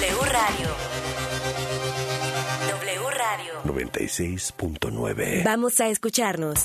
W Radio. W Radio. 96.9. Vamos a escucharnos.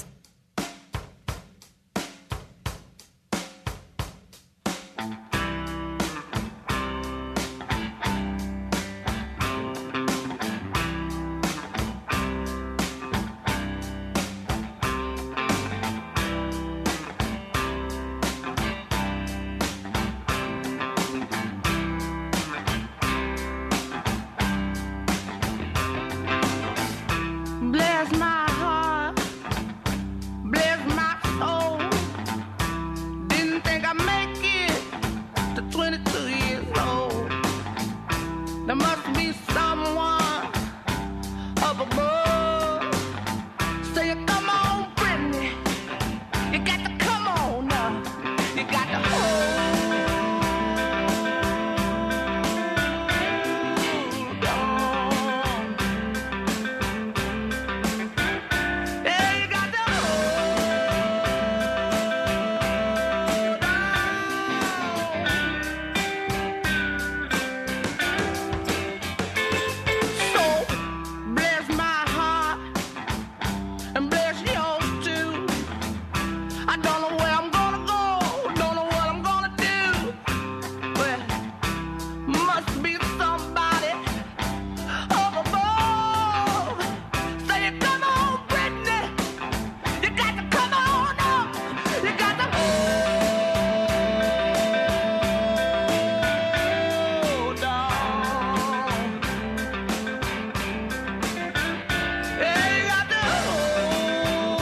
Bless my heart, bless my soul. Didn't think I'd make it to 22 years old. There must be someone up above. Say, come on, Brittany, you got to come on now. You got to hold on. Yeah, you got to hold on. So bless my heart and bless yours too. I don't know where I'm gonna go, don't know what I'm gonna do, but must be somebody up above. Say, come on, Brittany, you got to come on up. You got to hold on. Yeah, you got to hold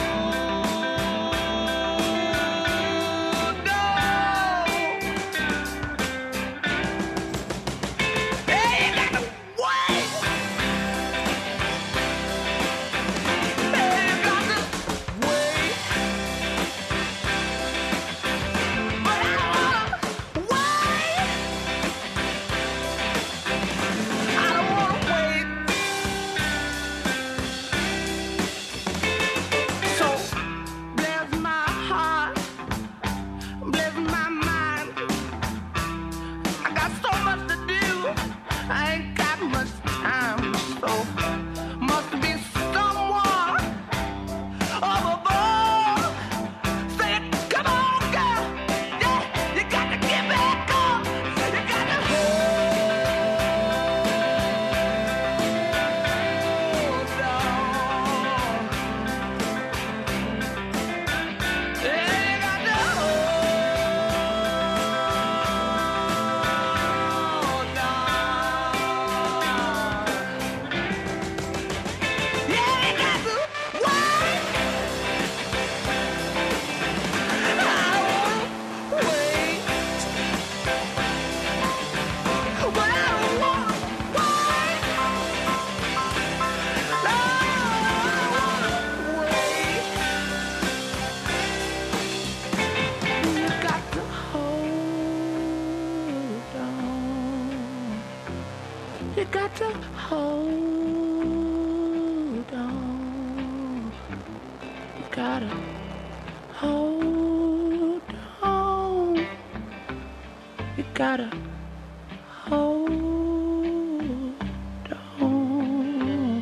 on. Yeah, you got to wait. Yeah, you got to wait. But I don't wanna wait. I don't wanna wait. So bless my heart, bless my mind. I got so much to do, I ain't got much time. So must be someone up above. Say, come on, girl, yeah, you got to get back up. You got to hold on. Yeah, you got to hold on. Yeah, you got to wait. I don't wanna wait. But I don't wanna wait. No, I don't wanna wait. You got to hold on. You got to hold on. You gotta hold on. You gotta hold on.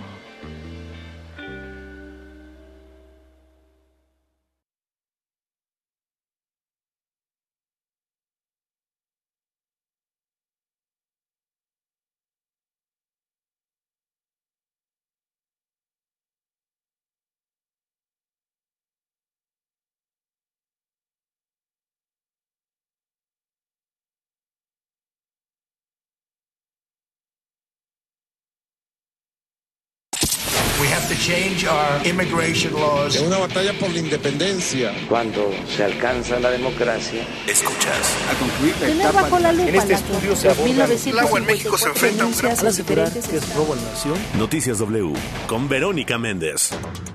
We have to change our immigration laws. Es una batalla por la independencia. Cuando se alcanza la democracia, Escuchas. A concluir la Tener etapa bajo la lupa en este las estudio se aborda El agua en México se enfrenta a un gran denuncias, los diferentes que es robo a la nación. Noticias W con Verónica Méndez.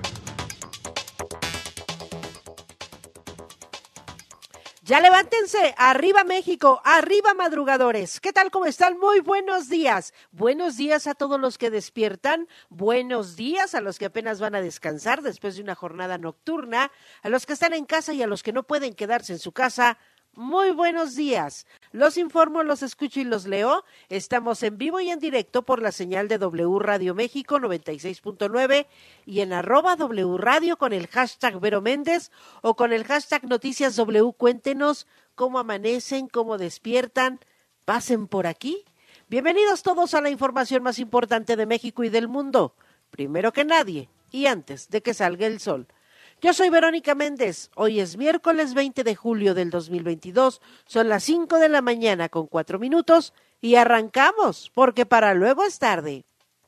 Ya levántense, arriba México, arriba madrugadores. ¿Qué tal? ¿Cómo están? Muy buenos días. Buenos días a todos los que despiertan, buenos días a los que apenas van a descansar después de una jornada nocturna, a los que están en casa y a los que no pueden quedarse en su casa. Muy buenos días. Los informo, los escucho y los leo. Estamos en vivo y en directo por la señal de W Radio México 96.9 y en @W Radio con el hashtag Vero Méndez o con el hashtag Noticias W. Cuéntenos cómo amanecen, cómo despiertan. Pasen por aquí. Bienvenidos todos a la información más importante de México y del mundo. Primero que nadie y antes de que salga el sol. Yo soy Verónica Méndez. Hoy es miércoles 20 de julio del 2022. Son las 5 de la mañana con 4 minutos y arrancamos, porque para luego es tarde.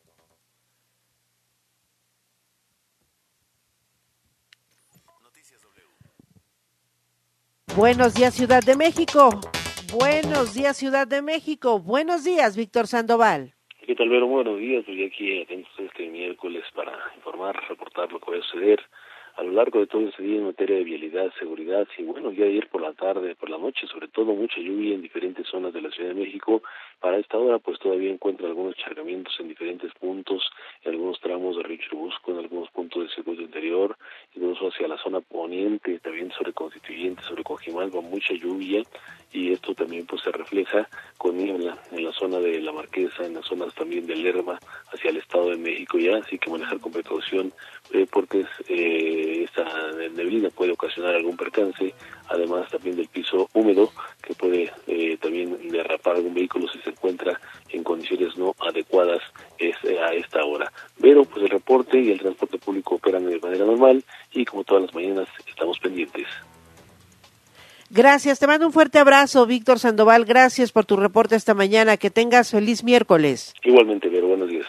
Buenos días, Ciudad de México. Buenos días, Ciudad de México. Buenos días, Víctor Sandoval. ¿Qué tal, Vero? Buenos días. Pues ya aquí atentos este miércoles para informar, reportar lo que va a suceder a lo largo de todo ese día en materia de vialidad, seguridad, y bueno, ya ayer por la tarde, por la noche, sobre todo mucha lluvia en diferentes zonas de la Ciudad de México. Para esta hora, pues todavía encuentra algunos charcamientos en diferentes puntos, en algunos tramos de Río Churubusco, en algunos puntos del circuito interior, incluso hacia la zona poniente, también sobre Constituyente, sobre Coajimalpa, mucha lluvia, y esto también pues se refleja con niebla en la zona de La Marquesa, en las zonas también de Lerma, hacia el Estado de México ya, así que manejar con precaución, porque esta neblina puede ocasionar algún percance, además también del piso húmedo, que puede también derrapar algún vehículo si se encuentra en condiciones no adecuadas a esta hora. Pero pues el reporte y el transporte público operan de manera normal y como todas las mañanas estamos pendientes. Gracias, te mando un fuerte abrazo, Víctor Sandoval. Gracias por tu reporte esta mañana. Que tengas feliz miércoles. Igualmente, Vero, buenos días.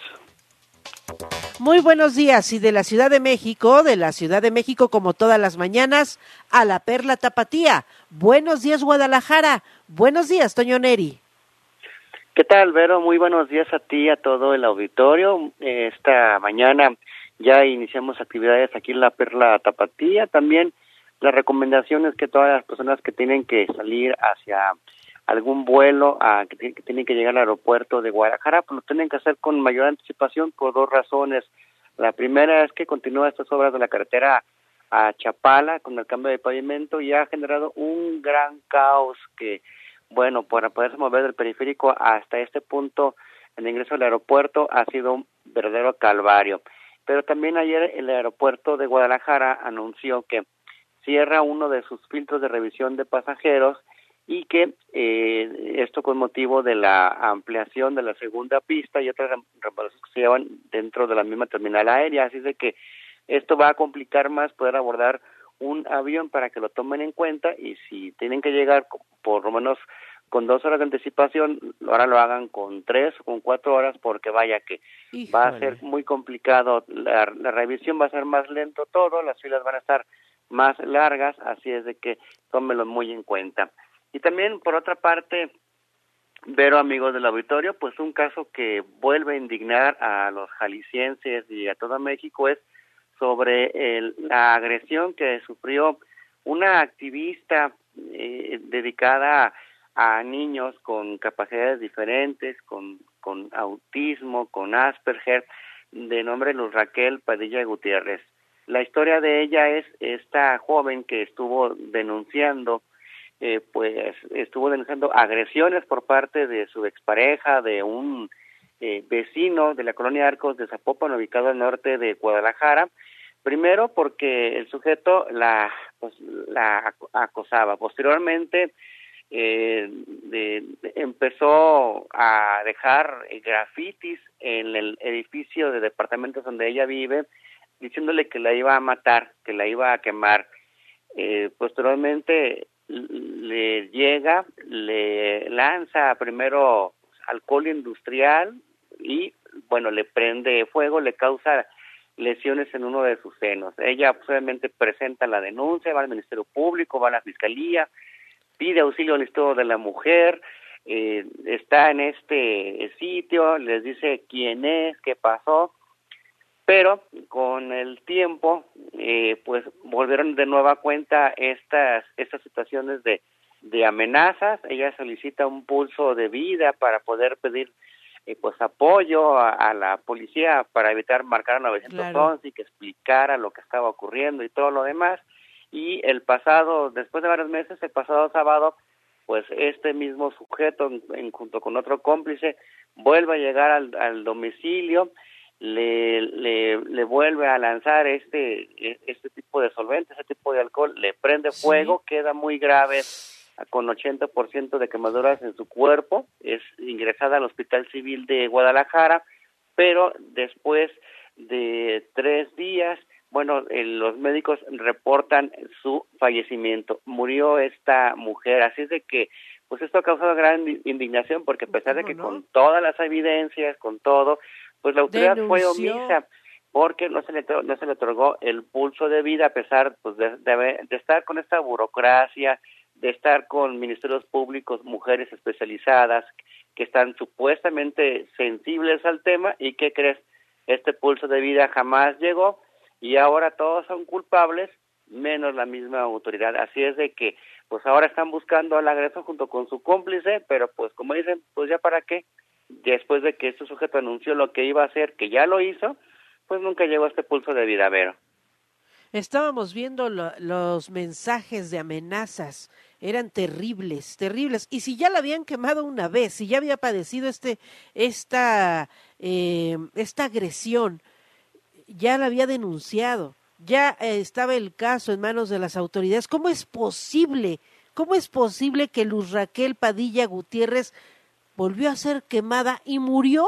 Muy buenos días, y de la Ciudad de México como todas las mañanas, a la Perla Tapatía. Buenos días, Guadalajara. Buenos días, Toño Neri. ¿Qué tal, Vero? Muy buenos días a ti y a todo el auditorio. Esta mañana ya iniciamos actividades aquí en la Perla Tapatía. También las recomendaciones que todas las personas que tienen que salir hacia algún vuelo, que tienen que llegar al aeropuerto de Guadalajara, pues lo tienen que hacer con mayor anticipación por dos razones. La primera es que continúa estas obras de la carretera a Chapala con el cambio de pavimento y ha generado un gran caos que, bueno, para poderse mover del periférico hasta este punto, el ingreso al aeropuerto ha sido un verdadero calvario. Pero también ayer el aeropuerto de Guadalajara anunció que cierra uno de sus filtros de revisión de pasajeros y que esto con motivo de la ampliación de la segunda pista y otras reparaciones que se llevan dentro de la misma terminal aérea, así de que esto va a complicar más poder abordar un avión para que lo tomen en cuenta y si tienen que llegar por lo menos con 2 horas de anticipación, ahora lo hagan con 3 o con 4 horas porque vaya que Híjole. Va a ser muy complicado, la revisión va a ser más lento todo, las filas van a estar más largas, así es de que tómenlo muy en cuenta. Y también, por otra parte, Vero, amigos del auditorio, pues un caso que vuelve a indignar a los jaliscienses y a todo México es sobre la agresión que sufrió una activista dedicada a niños con capacidades diferentes, con autismo, con Asperger, de nombre Luz Raquel Padilla Gutiérrez. La historia de ella es esta joven que estuvo denunciando agresiones por parte de su expareja, de un vecino de la colonia Arcos de Zapopan, ubicado al norte de Guadalajara. Primero porque el sujeto la acosaba. Posteriormente empezó a dejar grafitis en el edificio de departamentos donde ella vive, diciéndole que la iba a matar, que la iba a quemar. Posteriormente le lanza primero alcohol industrial y, bueno, le prende fuego, le causa lesiones en uno de sus senos. Ella obviamente presenta la denuncia, va al Ministerio Público, va a la Fiscalía, pide auxilio al Instituto de la Mujer, está en este sitio, les dice quién es, qué pasó, pero con el tiempo pues volvieron de nueva cuenta estas situaciones de amenazas. Ella solicita un pulso de vida para poder pedir pues apoyo a la policía para evitar marcar a 911 y que explicara lo que estaba ocurriendo y todo lo demás. y después de varios meses, el pasado sábado, pues este mismo sujeto, junto con otro cómplice, vuelve a llegar al domicilio, le vuelve a lanzar este tipo de solvente, ese tipo de alcohol, le prende fuego, queda muy grave, con 80% de quemaduras en su cuerpo, es ingresada al Hospital Civil de Guadalajara, pero después de 3 días, los médicos reportan su fallecimiento. Murió esta mujer, así es de que, pues esto ha causado gran indignación, porque a pesar de que con todas las evidencias, con todo, pues la autoridad fue omisa, porque no se le otorgó el pulso de vida, a pesar pues de estar con esta burocracia, de estar con ministerios públicos, mujeres especializadas, que están supuestamente sensibles al tema, y ¿qué crees? Este pulso de vida jamás llegó, y ahora todos son culpables, menos la misma autoridad. Así es de que, pues ahora están buscando al agresor junto con su cómplice, pero pues como dicen, pues ya para qué, después de que este sujeto anunció lo que iba a hacer, que ya lo hizo, pues nunca llegó a este pulso de vida, Vero. Estábamos viendo los mensajes de amenazas, eran terribles, terribles. Y si ya la habían quemado una vez, si ya había padecido esta agresión, ya la había denunciado, ya estaba el caso en manos de las autoridades. ¿Cómo es posible que Luz Raquel Padilla Gutiérrez volvió a ser quemada y murió?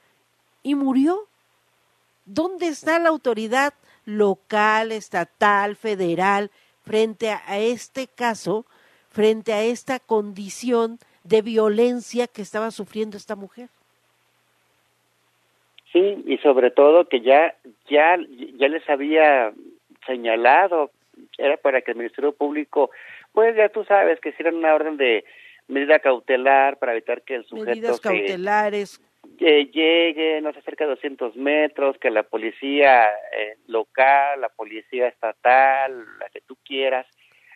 ¿Dónde está la autoridad local, estatal, federal, frente a este caso, frente a esta condición de violencia que estaba sufriendo esta mujer? Sí, y sobre todo que ya les había señalado, era para que el Ministerio Público, pues ya tú sabes, que hicieran una orden de medida cautelar para evitar que el sujeto medidas cautelares llegue, no se acerque a 200 metros, que la policía local, la policía estatal, la que tú quieras,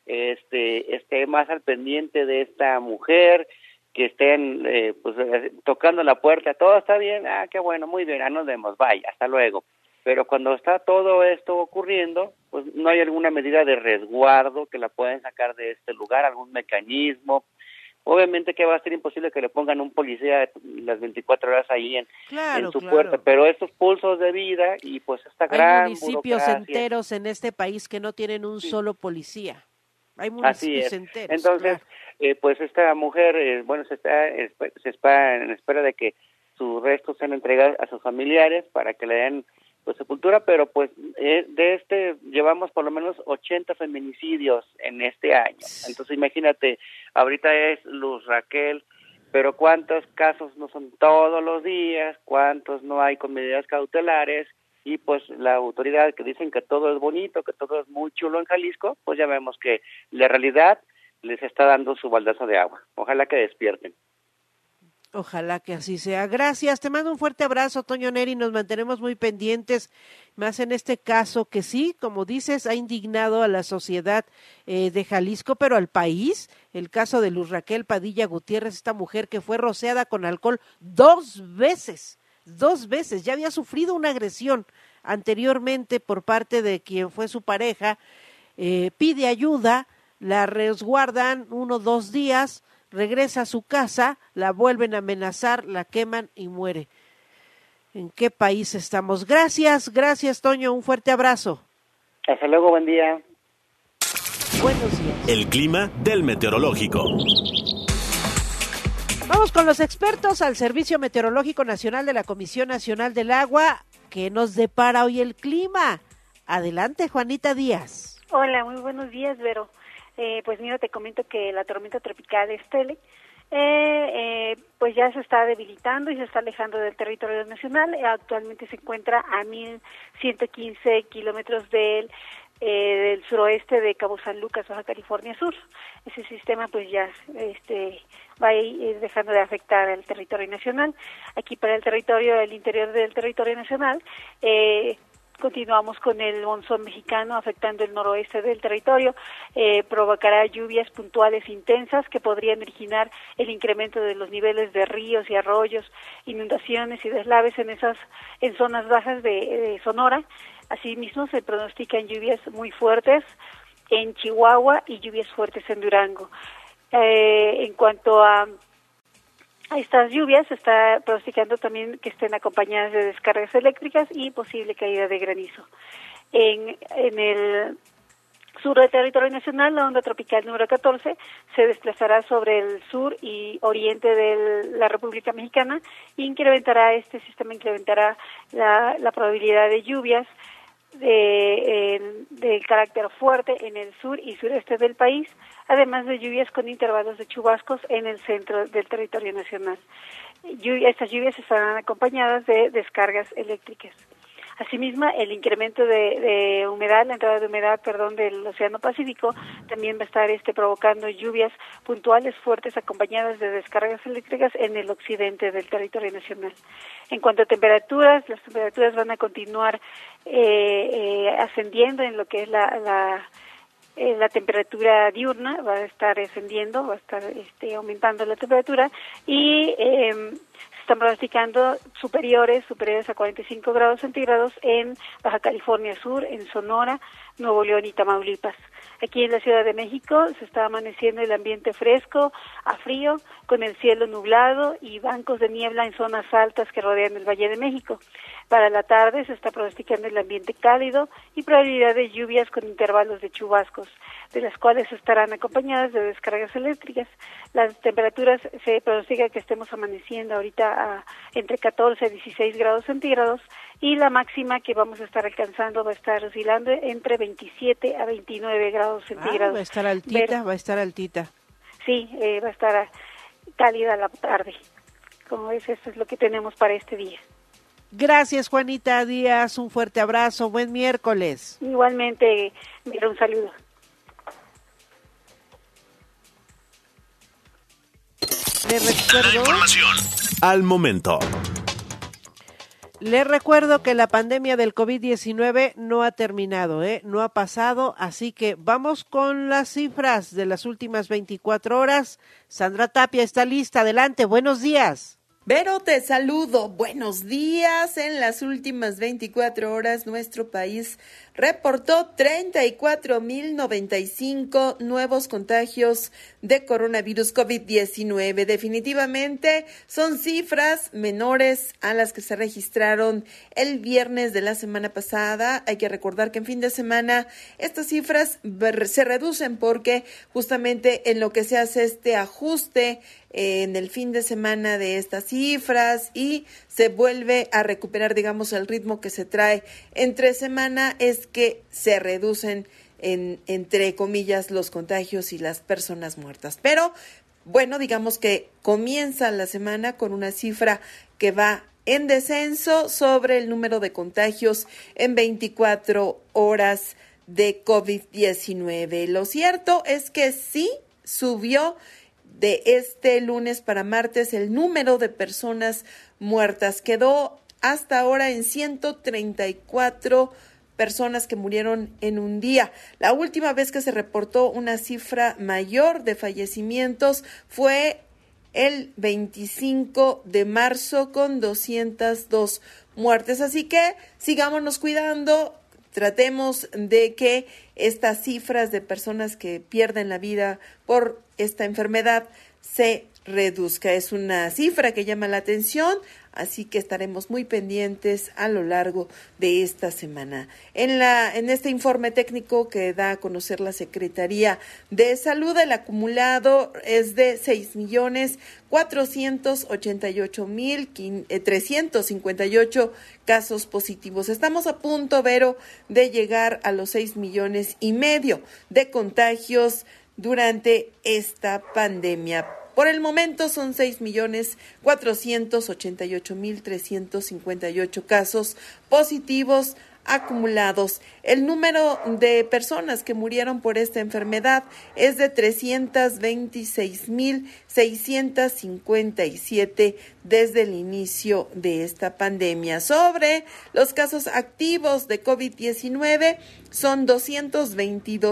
esté más al pendiente de esta mujer, que estén tocando la puerta, todo está bien, qué bueno, muy bien, nos vemos, bye, hasta luego. Pero cuando está todo esto ocurriendo, pues no hay alguna medida de resguardo que la puedan sacar de este lugar, algún mecanismo. Obviamente que va a ser imposible que le pongan un policía las 24 horas ahí en su puerta, pero estos pulsos de vida y pues esta gran municipios enteros en este país que no tienen un solo policía. Hay municipios enteros. Entonces, pues esta mujer, se está en espera de que sus restos sean entregados a sus familiares para que le den pues sepultura, pero pues llevamos por lo menos 80 feminicidios en este año. Entonces imagínate, ahorita es Luz Raquel, pero cuántos casos no son todos los días, cuántos no hay con medidas cautelares, y pues la autoridad que dicen que todo es bonito, que todo es muy chulo en Jalisco, pues ya vemos que la realidad les está dando su baldazo de agua. Ojalá que despierten. Ojalá que así sea. Gracias, te mando un fuerte abrazo, Toño Neri, nos mantenemos muy pendientes, más en este caso que sí, como dices, ha indignado a la sociedad de Jalisco, pero al país, el caso de Luz Raquel Padilla Gutiérrez, esta mujer que fue rociada con alcohol 2 veces, ya había sufrido una agresión anteriormente por parte de quien fue su pareja, pide ayuda, la resguardan 1 o 2 días, regresa a su casa, la vuelven a amenazar, la queman y muere. ¿En qué país estamos? Gracias, Toño, un fuerte abrazo. Hasta luego, buen día. Buenos días. El clima del meteorológico. Vamos con los expertos al Servicio Meteorológico Nacional de la Comisión Nacional del Agua. ¿Qué nos depara hoy el clima? Adelante, Juanita Díaz. Hola, muy buenos días, Vero. Pues mira, te comento que la tormenta tropical Estelle pues ya se está debilitando y se está alejando del territorio nacional. Actualmente se encuentra a 1.115 kilómetros del suroeste de Cabo San Lucas, Baja California Sur. Ese sistema pues ya va a ir dejando de afectar al territorio nacional. Aquí para el interior del territorio nacional, continuamos con el monzón mexicano afectando el noroeste del territorio, provocará lluvias puntuales intensas que podrían originar el incremento de los niveles de ríos y arroyos, inundaciones y deslaves en zonas bajas de Sonora. Asimismo se pronostican lluvias muy fuertes en Chihuahua y lluvias fuertes en Durango. En cuanto a estas lluvias, se está pronosticando también que estén acompañadas de descargas eléctricas y posible caída de granizo. En el sur del territorio nacional, la onda tropical número 14 se desplazará sobre el sur y oriente de la República Mexicana y este sistema incrementará la probabilidad de lluvias de carácter fuerte en el sur y sureste del país, además de lluvias con intervalos de chubascos en el centro del territorio nacional. Estas lluvias estarán acompañadas de descargas eléctricas. Asimismo, el incremento de humedad, la entrada de humedad, del Océano Pacífico, también va a estar provocando lluvias puntuales fuertes acompañadas de descargas eléctricas en el occidente del territorio nacional. En cuanto a temperaturas, las temperaturas van a continuar ascendiendo en lo que es la temperatura diurna, va a estar ascendiendo, va a estar aumentando la temperatura y están pronosticando superiores a 45 grados centígrados en Baja California Sur, en Sonora, Nuevo León y Tamaulipas. Aquí en la Ciudad de México se está amaneciendo el ambiente fresco a frío, con el cielo nublado y bancos de niebla en zonas altas que rodean el Valle de México. Para la tarde se está pronosticando el ambiente cálido y probabilidad de lluvias con intervalos de chubascos, de las cuales estarán acompañadas de descargas eléctricas. Las temperaturas se pronostica que estemos amaneciendo ahorita entre 14 y 16 grados centígrados y la máxima que vamos a estar alcanzando va a estar oscilando entre 27 a 29 grados centígrados. Va a estar altita. Sí, va a estar cálida la tarde. Como ves, esto es lo que tenemos para este día. Gracias, Juanita Díaz, un fuerte abrazo, buen miércoles. Igualmente, un saludo. La información al momento. Les recuerdo que la pandemia del COVID-19 no ha terminado, no ha pasado, así que vamos con las cifras de las últimas 24 horas. Sandra Tapia está lista, adelante, buenos días. Vero, te saludo. Buenos días. En las últimas 24 horas, nuestro país reportó 34,095 nuevos contagios de coronavirus COVID-19. Definitivamente son cifras menores a las que se registraron el viernes de la semana pasada. Hay que recordar que en fin de semana estas cifras se reducen porque justamente en lo que se hace este ajuste en el fin de semana de estas cifras y se vuelve a recuperar, digamos, el ritmo que se trae entre semana, es que se reducen entre comillas los contagios y las personas muertas. Pero bueno, digamos que comienza la semana con una cifra que va en descenso sobre el número de contagios en 24 horas de COVID-19. Lo cierto es que sí subió de este lunes para martes el número de personas muertas. Quedó hasta ahora en 134 personas que murieron en un día. La última vez que se reportó una cifra mayor de fallecimientos fue el 25 de marzo con 202 muertes. Así que sigámonos cuidando. Tratemos de que estas cifras de personas que pierden la vida por esta enfermedad se reduzca. Es una cifra que llama la atención, así que estaremos muy pendientes a lo largo de esta semana. En este informe técnico que da a conocer la Secretaría de Salud, el acumulado es de 6,488,358 casos positivos. Estamos a punto, Vero, de llegar a los 6,5 millones de contagios durante esta pandemia. Por el momento son 6,488,358 casos positivos acumulados. El número de personas que murieron por esta enfermedad es de 326,657 desde el inicio de esta pandemia. Sobre los casos activos de COVID-19 son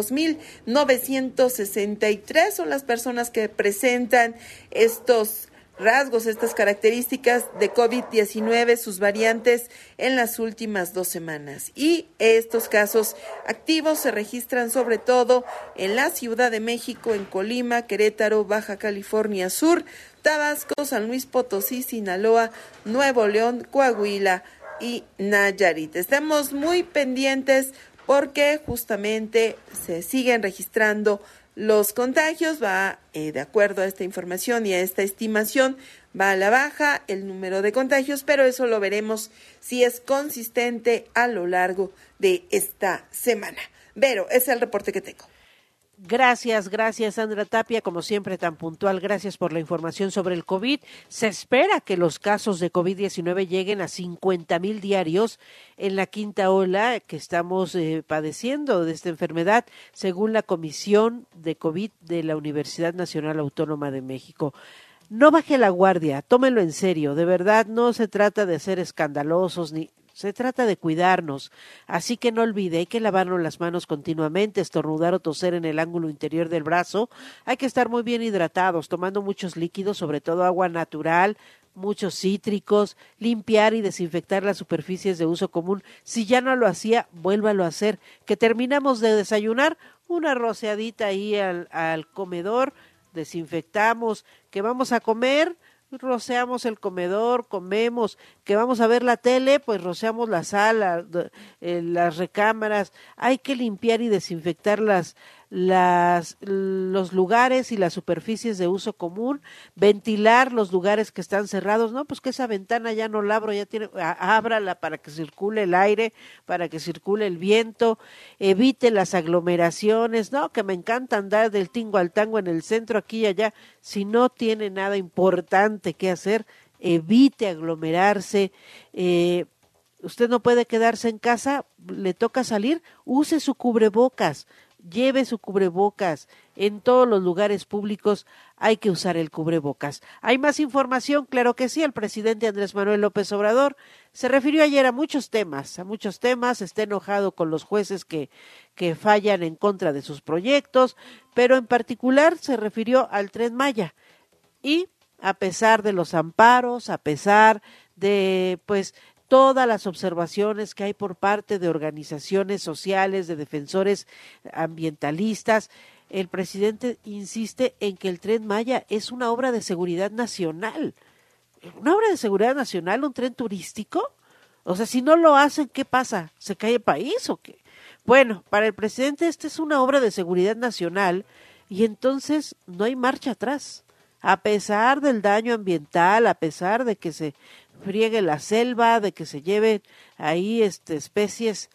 222,963, son las personas que presentan estos rasgos, estas características de COVID-19, sus variantes en las últimas 2 semanas. Y estos casos activos se registran sobre todo en la Ciudad de México, en Colima, Querétaro, Baja California Sur, Tabasco, San Luis Potosí, Sinaloa, Nuevo León, Coahuila y Nayarit. Estamos muy pendientes porque justamente se siguen registrando los contagios. Va, de acuerdo a esta información y a esta estimación, va a la baja el número de contagios, pero eso lo veremos si es consistente a lo largo de esta semana. Vero, ese es el reporte que tengo. Gracias, Sandra Tapia, como siempre tan puntual, gracias por la información sobre el COVID. Se espera que los casos de COVID-19 lleguen a 50,000 diarios en la quinta ola que estamos padeciendo de esta enfermedad, según la Comisión de COVID de la Universidad Nacional Autónoma de México. No baje la guardia, tómenlo en serio, de verdad no se trata de ser escandalosos ni... Se trata de cuidarnos, así que no olvide, hay que lavarnos las manos continuamente, estornudar o toser en el ángulo interior del brazo, hay que estar muy bien hidratados, tomando muchos líquidos, sobre todo agua natural, muchos cítricos, limpiar y desinfectar las superficies de uso común. Si ya no lo hacía, vuélvalo a hacer. Que terminamos de desayunar, una rociadita ahí al comedor, desinfectamos. Que vamos a comer, rociamos el comedor, comemos, que vamos a ver la tele, pues rociamos la sala, las recámaras. Hay que limpiar y desinfectar los lugares y las superficies de uso común, ventilar los lugares que están cerrados. No, pues que esa ventana ya no la abro, ábrala para que circule el aire, para que circule el viento, evite las aglomeraciones. No, que me encanta andar del tingo al tango en el centro, aquí y allá. Si no tiene nada importante que hacer, evite aglomerarse. Usted no puede quedarse en casa, le toca salir, use su cubrebocas. Lleve su cubrebocas. En todos los lugares públicos hay que usar el cubrebocas. ¿Hay más información? Claro que sí. El presidente Andrés Manuel López Obrador se refirió ayer a muchos temas. Está enojado con los jueces que fallan en contra de sus proyectos, pero en particular se refirió al Tren Maya. Y a pesar de los amparos, a pesar de, todas las observaciones que hay por parte de organizaciones sociales, de defensores ambientalistas, el presidente insiste en que el Tren Maya es una obra de seguridad nacional. ¿Una obra de seguridad nacional, un tren turístico? O sea, si no lo hacen, ¿qué pasa? ¿Se cae el país o qué? Bueno, para el presidente esta es una obra de seguridad nacional y entonces no hay marcha atrás. A pesar del daño ambiental, a pesar de que se friegue la selva, de que se lleven ahí especies,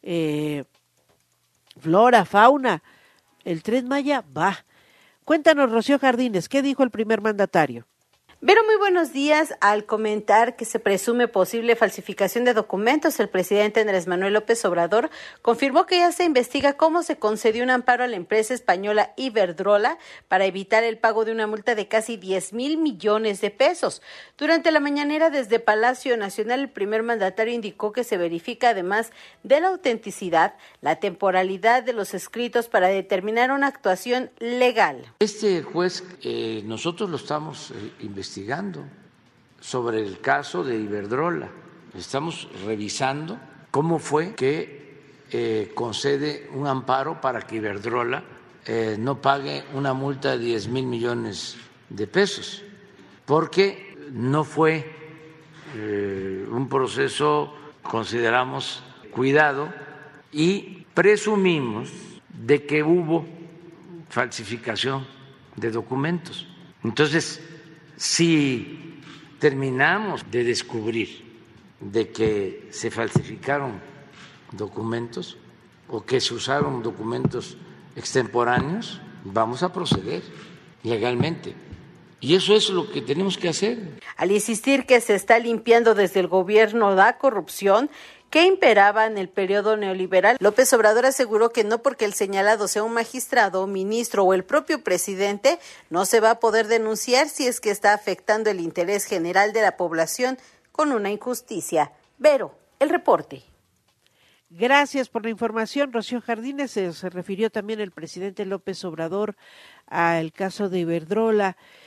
flora, fauna, el Tren Maya va. Cuéntanos, Rocío Jardines, ¿qué dijo el primer mandatario? Vero, muy buenos días. Al comentar que se presume posible falsificación de documentos, el presidente Andrés Manuel López Obrador confirmó que ya se investiga cómo se concedió un amparo a la empresa española Iberdrola para evitar el pago de una multa de casi 10,000 millones de pesos. Durante la mañanera desde Palacio Nacional, el primer mandatario indicó que se verifica, además de la autenticidad, la temporalidad de los escritos para determinar una actuación legal. Este juez, nosotros lo estamos investigando sobre el caso de Iberdrola. Estamos revisando cómo fue que concede un amparo para que Iberdrola no pague una multa de 10,000 millones de pesos, porque no fue un proceso, consideramos, cuidado y presumimos de que hubo falsificación de documentos. Entonces, si terminamos de descubrir de que se falsificaron documentos o que se usaron documentos extemporáneos, vamos a proceder legalmente. Y eso es lo que tenemos que hacer. Al insistir que se está limpiando desde el gobierno la corrupción que imperaba en el periodo neoliberal, López Obrador aseguró que no porque el señalado sea un magistrado, ministro o el propio presidente, no se va a poder denunciar si es que está afectando el interés general de la población con una injusticia. Vero, el reporte. Gracias por la información, Rocío Jardines. Se refirió también el presidente López Obrador al caso de Iberdrola.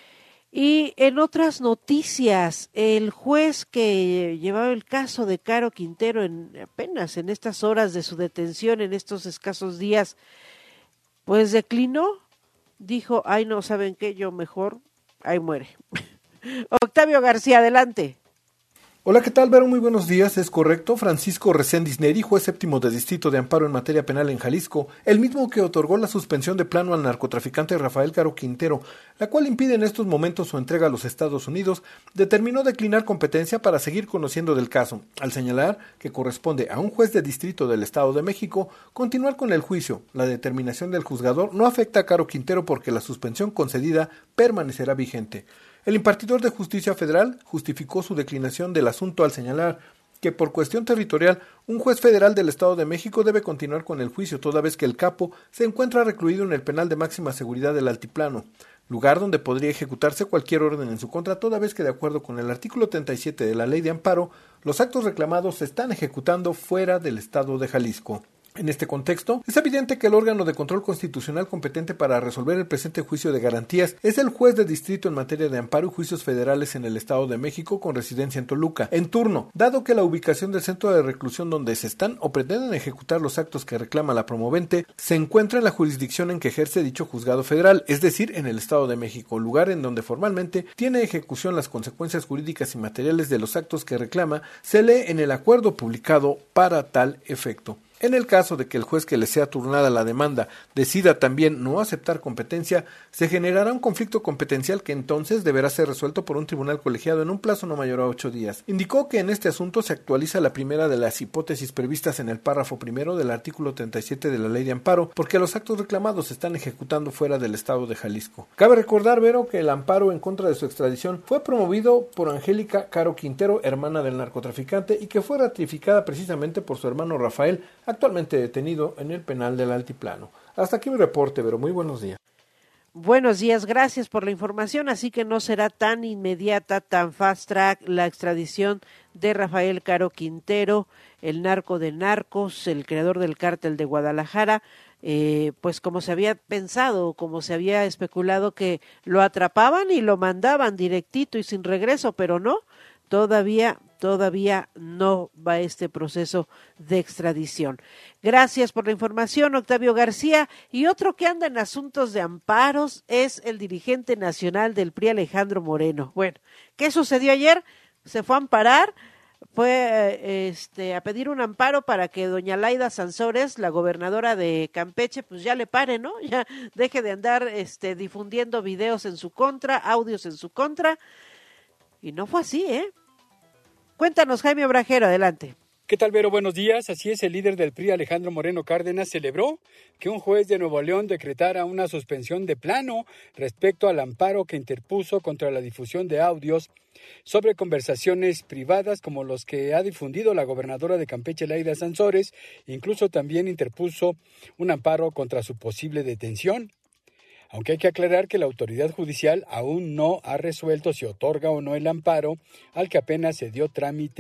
Y en otras noticias, el juez que llevaba el caso de Caro Quintero apenas en estas horas de su detención, en estos escasos días, pues declinó, dijo, ay no, ¿saben qué? Yo mejor, ahí muere. Octavio García, adelante. Hola, ¿qué tal, Vero? Muy buenos días. Es correcto, Francisco Reséndiz Neri, juez séptimo de Distrito de Amparo en materia penal en Jalisco, el mismo que otorgó la suspensión de plano al narcotraficante Rafael Caro Quintero, la cual impide en estos momentos su entrega a los Estados Unidos, determinó declinar competencia para seguir conociendo del caso, al señalar que corresponde a un juez de distrito del Estado de México continuar con el juicio. La determinación del juzgador no afecta a Caro Quintero porque la suspensión concedida permanecerá vigente. El impartidor de Justicia Federal justificó su declinación del asunto al señalar que por cuestión territorial un juez federal del Estado de México debe continuar con el juicio toda vez que el capo se encuentra recluido en el penal de máxima seguridad del Altiplano, lugar donde podría ejecutarse cualquier orden en su contra toda vez que de acuerdo con el artículo 37 de la Ley de Amparo, los actos reclamados se están ejecutando fuera del Estado de Jalisco. En este contexto, es evidente que el órgano de control constitucional competente para resolver el presente juicio de garantías es el juez de distrito en materia de amparo y juicios federales en el Estado de México con residencia en Toluca, en turno, dado que la ubicación del centro de reclusión donde se están o pretenden ejecutar los actos que reclama la promovente se encuentra en la jurisdicción en que ejerce dicho juzgado federal, es decir, en el Estado de México, lugar en donde formalmente tiene ejecución las consecuencias jurídicas y materiales de los actos que reclama, se lee en el acuerdo publicado para tal efecto. En el caso de que el juez que le sea turnada la demanda decida también no aceptar competencia, se generará un conflicto competencial que entonces deberá ser resuelto por un tribunal colegiado en un plazo no mayor a 8 días. Indicó que en este asunto se actualiza la primera de las hipótesis previstas en el párrafo primero del artículo 37 de la Ley de Amparo, porque los actos reclamados se están ejecutando fuera del Estado de Jalisco. Cabe recordar, Vero, que el amparo en contra de su extradición fue promovido por Angélica Caro Quintero, hermana del narcotraficante, y que fue ratificada precisamente por su hermano Rafael, actualmente detenido en el penal del Altiplano. Hasta aquí mi reporte, pero muy buenos días. Buenos días, gracias por la información. Así que no será tan inmediata, tan fast track la extradición de Rafael Caro Quintero, el narco de narcos, el creador del cártel de Guadalajara, pues como se había pensado, como se había especulado que lo atrapaban y lo mandaban directito y sin regreso, pero no. Todavía no va este proceso de extradición. Gracias por la información, Octavio García. Y otro que anda en asuntos de amparos es el dirigente nacional del PRI, Alejandro Moreno. Bueno, ¿qué sucedió ayer? Se fue a amparar, fue a pedir un amparo para que doña Laida Sansores, la gobernadora de Campeche, pues ya le pare, ¿no? Ya deje de andar difundiendo videos en su contra, audios en su contra. Y no fue así, ¿eh? Cuéntanos, Jaime Obrajero, adelante. ¿Qué tal, Vero? Buenos días. Así es, el líder del PRI, Alejandro Moreno Cárdenas, celebró que un juez de Nuevo León decretara una suspensión de plano respecto al amparo que interpuso contra la difusión de audios sobre conversaciones privadas como los que ha difundido la gobernadora de Campeche, Laida Sansores. Incluso también interpuso un amparo contra su posible detención. Aunque hay que aclarar que la autoridad judicial aún no ha resuelto si otorga o no el amparo al que apenas se dio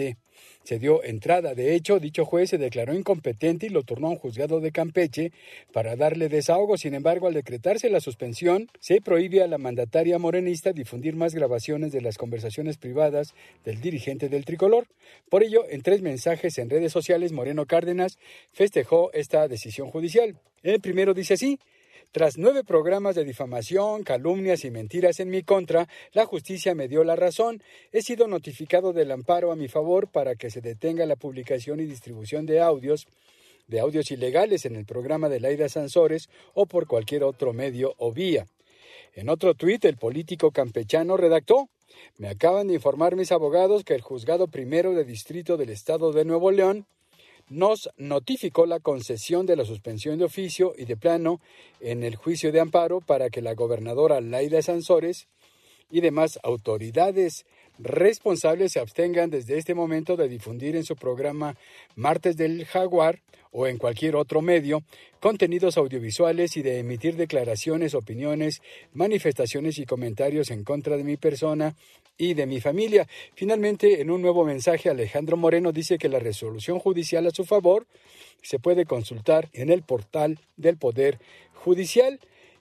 entrada. De hecho, dicho juez se declaró incompetente y lo turnó a un juzgado de Campeche para darle desahogo. Sin embargo, al decretarse la suspensión, se prohíbe a la mandataria morenista difundir más grabaciones de las conversaciones privadas del dirigente del tricolor. Por ello, en 3 mensajes en redes sociales, Moreno Cárdenas festejó esta decisión judicial. El primero dice así: tras 9 programas de difamación, calumnias y mentiras en mi contra, la justicia me dio la razón. He sido notificado del amparo a mi favor para que se detenga la publicación y distribución de audios ilegales en el programa de Laida Sansores o por cualquier otro medio o vía. En otro tuit, el político campechano redactó: me acaban de informar mis abogados que el juzgado primero de distrito del estado de Nuevo León nos notificó la concesión de la suspensión de oficio y de plano en el juicio de amparo para que la gobernadora Laida Sansores y demás autoridades responsables se abstengan desde este momento de difundir en su programa Martes del Jaguar o en cualquier otro medio contenidos audiovisuales y de emitir declaraciones, opiniones, manifestaciones y comentarios en contra de mi persona y de mi familia. Finalmente, en un nuevo mensaje, Alejandro Moreno dice que la resolución judicial a su favor se puede consultar en el portal del Poder Judicial.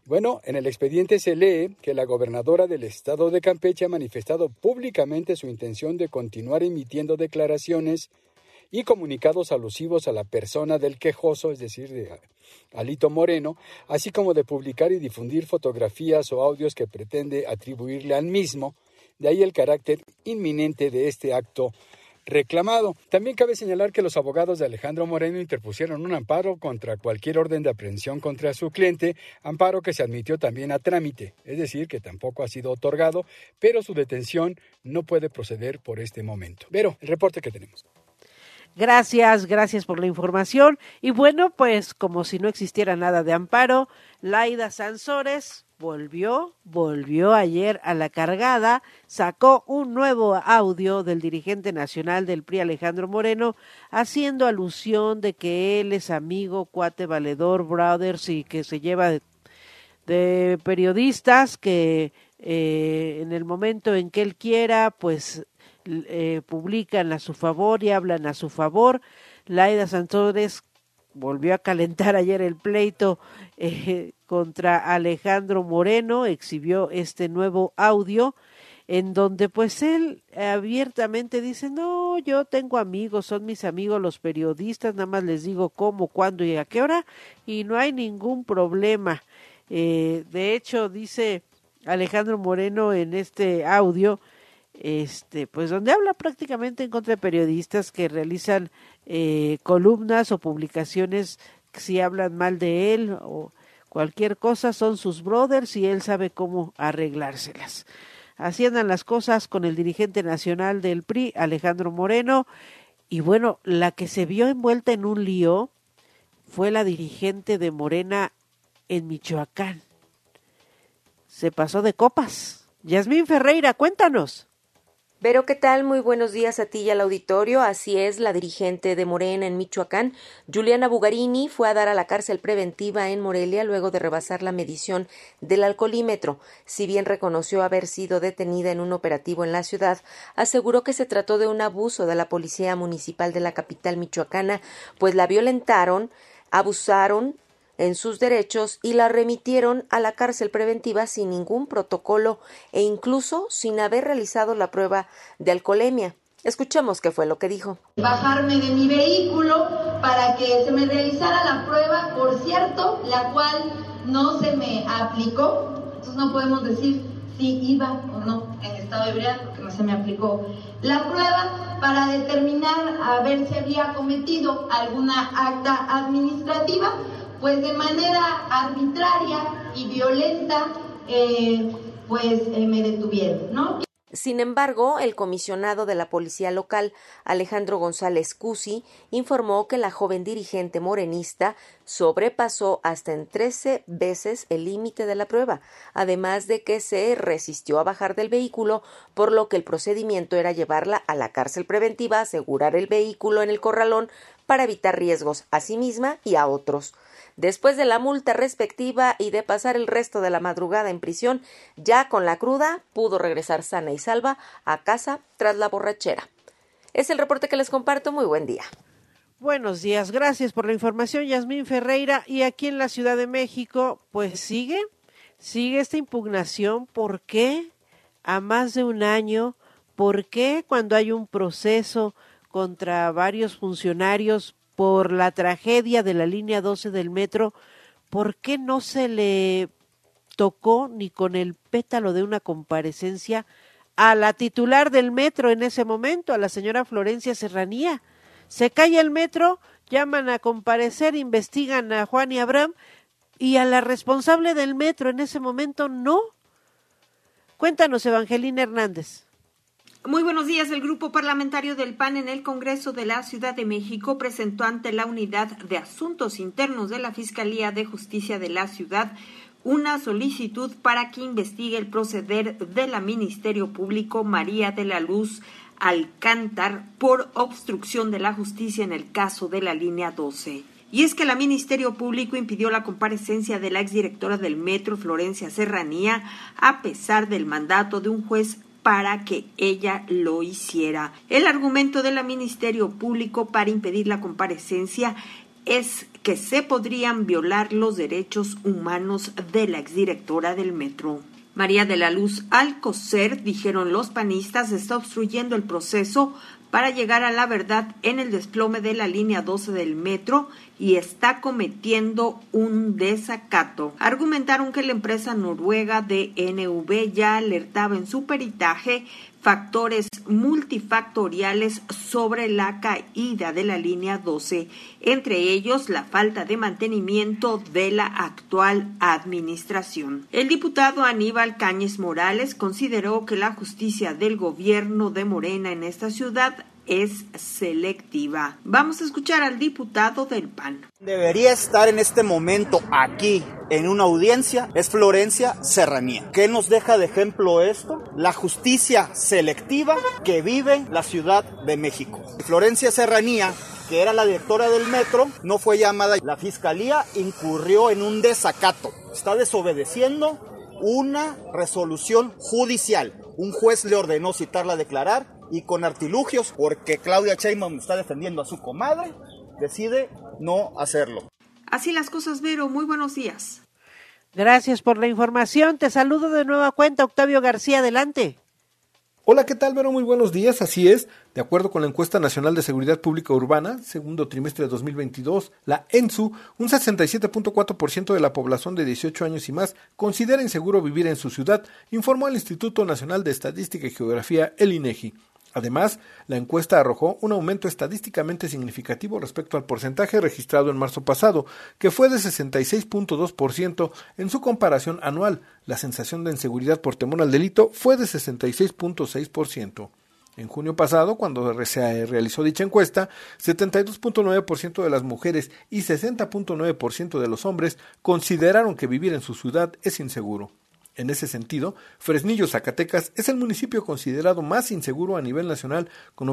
Bueno, en el expediente se lee que la gobernadora del estado de Campeche ha manifestado públicamente su intención de continuar emitiendo declaraciones y comunicados alusivos a la persona del quejoso, es decir, de Alito Moreno, así como de publicar y difundir fotografías o audios que pretende atribuirle al mismo, de ahí el carácter inminente de este acto reclamado. También cabe señalar que los abogados de Alejandro Moreno interpusieron un amparo contra cualquier orden de aprehensión contra su cliente, amparo que se admitió también a trámite, es decir, que tampoco ha sido otorgado, pero su detención no puede proceder por este momento. Vero, el reporte que tenemos. Gracias por la información. Y bueno, pues como si no existiera nada de amparo, Laida Sansores volvió ayer a la cargada, sacó un nuevo audio del dirigente nacional del PRI, Alejandro Moreno, haciendo alusión de que él es amigo, cuate, valedor, brothers, y que se lleva de periodistas que en el momento en que él quiera, pues publican a su favor y hablan a su favor. Laida Sansores volvió a calentar ayer el pleito contra Alejandro Moreno, exhibió este nuevo audio en donde pues él abiertamente dice, no, yo tengo amigos, son mis amigos los periodistas, nada más les digo cómo, cuándo y a qué hora y no hay ningún problema. De hecho, dice Alejandro Moreno en este audio, pues donde habla prácticamente en contra de periodistas que realizan columnas o publicaciones que si hablan mal de él o cualquier cosa, son sus brothers y él sabe cómo arreglárselas. Así andan las cosas con el dirigente nacional del PRI, Alejandro Moreno, y bueno, la que se vio envuelta en un lío fue la dirigente de Morena en Michoacán. Se pasó de copas. Yasmín Ferreira, cuéntanos. Vero, ¿qué tal? Muy buenos días a ti y al auditorio. Así es, la dirigente de Morena en Michoacán, Juliana Bugarini, fue a dar a la cárcel preventiva en Morelia luego de rebasar la medición del alcoholímetro. Si bien reconoció haber sido detenida en un operativo en la ciudad, aseguró que se trató de un abuso de la Policía Municipal de la capital michoacana, pues la violentaron, abusaron en sus derechos y la remitieron a la cárcel preventiva sin ningún protocolo e incluso sin haber realizado la prueba de alcoholemia. Escuchemos qué fue lo que dijo. Bajarme de mi vehículo para que se me realizara la prueba, por cierto, la cual no se me aplicó. Entonces no podemos decir si iba o no en estado de ebriedad porque no se me aplicó la prueba para determinar a ver si había cometido alguna acta administrativa. Pues de manera arbitraria y violenta, me detuvieron, ¿no? Sin embargo, el comisionado de la policía local, Alejandro González Cusi, informó que la joven dirigente morenista sobrepasó hasta en 13 veces el límite de la prueba, además de que se resistió a bajar del vehículo, por lo que el procedimiento era llevarla a la cárcel preventiva, asegurar el vehículo en el corralón para evitar riesgos a sí misma y a otros. Después de la multa respectiva y de pasar el resto de la madrugada en prisión, ya con la cruda, pudo regresar sana y salva a casa tras la borrachera. Es el reporte que les comparto. Muy buen día. Buenos días, gracias por la información, Yasmín Ferreira. Y aquí en la Ciudad de México, pues sigue esta impugnación. ¿Por qué a más de un año? ¿Por qué cuando hay un proceso contra varios funcionarios por la tragedia de la línea 12 del metro, por qué no se le tocó ni con el pétalo de una comparecencia a la titular del metro en ese momento, a la señora Florencia Serranía? Se cae el metro, llaman a comparecer, investigan a Juan y Abraham, y a la responsable del metro en ese momento no. Cuéntanos, Evangelina Hernández. Muy buenos días. El grupo parlamentario del PAN en el Congreso de la Ciudad de México presentó ante la Unidad de Asuntos Internos de la Fiscalía de Justicia de la Ciudad una solicitud para que investigue el proceder de la Ministerio Público María de la Luz Alcántar por obstrucción de la justicia en el caso de la línea 12. Y es que el Ministerio Público impidió la comparecencia de la exdirectora del Metro, Florencia Serranía, a pesar del mandato de un juez para que ella lo hiciera. El argumento del Ministerio Público para impedir la comparecencia es que se podrían violar los derechos humanos de la exdirectora del metro. María de la Luz Alcocer, dijeron los panistas, está obstruyendo el proceso para llegar a la verdad en el desplome de la línea 12 del metro y está cometiendo un desacato. Argumentaron que la empresa noruega DNV ya alertaba en su peritaje factores multifactoriales sobre la caída de la línea 12, entre ellos la falta de mantenimiento de la actual administración. El diputado Aníbal Cañes Morales consideró que la justicia del gobierno de Morena en esta ciudad es selectiva. Vamos a escuchar al diputado del PAN. Debería estar en este momento aquí en una audiencia es Florencia Serranía. ¿Qué nos deja de ejemplo esto? La justicia selectiva que vive la Ciudad de México. Florencia Serranía, que era la directora del metro, no fue llamada. La fiscalía incurrió en un desacato. Está desobedeciendo una resolución judicial. Un juez le ordenó citarla a declarar y con artilugios, porque Claudia Sheinbaum está defendiendo a su comadre, decide no hacerlo. Así las cosas, Vero. Muy buenos días. Gracias por la información. Te saludo de nueva cuenta, Octavio García. Adelante. Hola, ¿qué tal, Vero? Muy buenos días. Así es, de acuerdo con la Encuesta Nacional de Seguridad Pública Urbana, segundo trimestre de 2022, la ENSU, un 67.4% de la población de 18 años y más considera inseguro vivir en su ciudad, informó el Instituto Nacional de Estadística y Geografía, el INEGI. Además, la encuesta arrojó un aumento estadísticamente significativo respecto al porcentaje registrado en marzo pasado, que fue de 66.2% en su comparación anual. La sensación de inseguridad por temor al delito fue de 66.6%. En junio pasado, cuando se realizó dicha encuesta, 72.9% de las mujeres y 60.9% de los hombres consideraron que vivir en su ciudad es inseguro. En ese sentido, Fresnillo, Zacatecas, es el municipio considerado más inseguro a nivel nacional, con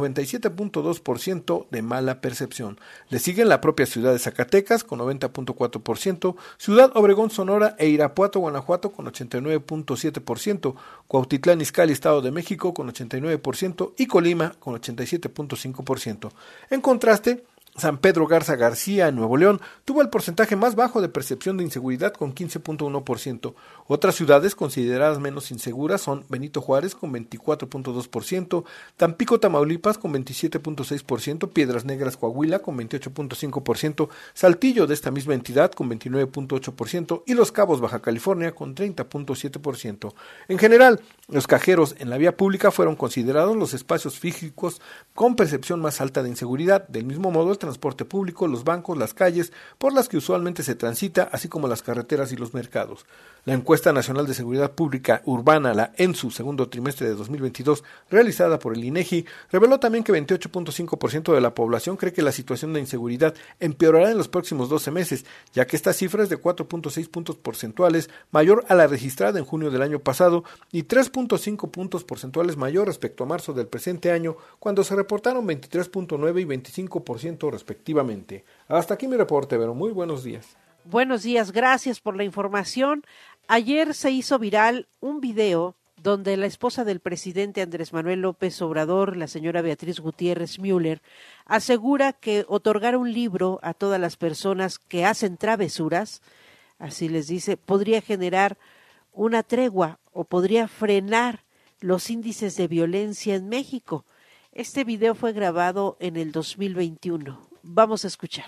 97.2% de mala percepción. Le siguen la propia ciudad de Zacatecas, con 90.4%, Ciudad Obregón, Sonora e Irapuato, Guanajuato, con 89.7%, Cuautitlán Izcalli, Estado de México, con 89% y Colima, con 87.5%. En contraste, San Pedro Garza García, en Nuevo León, tuvo el porcentaje más bajo de percepción de inseguridad con 15.1%. Otras ciudades consideradas menos inseguras son Benito Juárez con 24.2%, Tampico, Tamaulipas con 27.6%, Piedras Negras, Coahuila con 28.5%, Saltillo de esta misma entidad con 29.8% y Los Cabos, Baja California con 30.7%. En general, los cajeros en la vía pública fueron considerados los espacios físicos con percepción más alta de inseguridad. Del mismo modo, el transporte público, los bancos, las calles por las que usualmente se transita, así como las carreteras y los mercados. La Encuesta Nacional de Seguridad Pública Urbana, la ENSU, segundo trimestre de 2022, realizada por el INEGI, reveló también que 28.5% de la población cree que la situación de inseguridad empeorará en los próximos 12 meses, ya que esta cifra es de 4.6 puntos porcentuales mayor a la registrada en junio del año pasado y 3.5 puntos porcentuales mayor respecto a marzo del presente año, cuando se reportaron 23.9 y 25% respectivamente. Hasta aquí mi reporte, Vero. Muy buenos días. Buenos días, gracias por la información. Ayer se hizo viral un video donde la esposa del presidente Andrés Manuel López Obrador, la señora Beatriz Gutiérrez Müller, asegura que otorgar un libro a todas las personas que hacen travesuras, así les dice, podría generar una tregua o podría frenar los índices de violencia en México. Este video fue grabado en el 2021. Vamos a escuchar.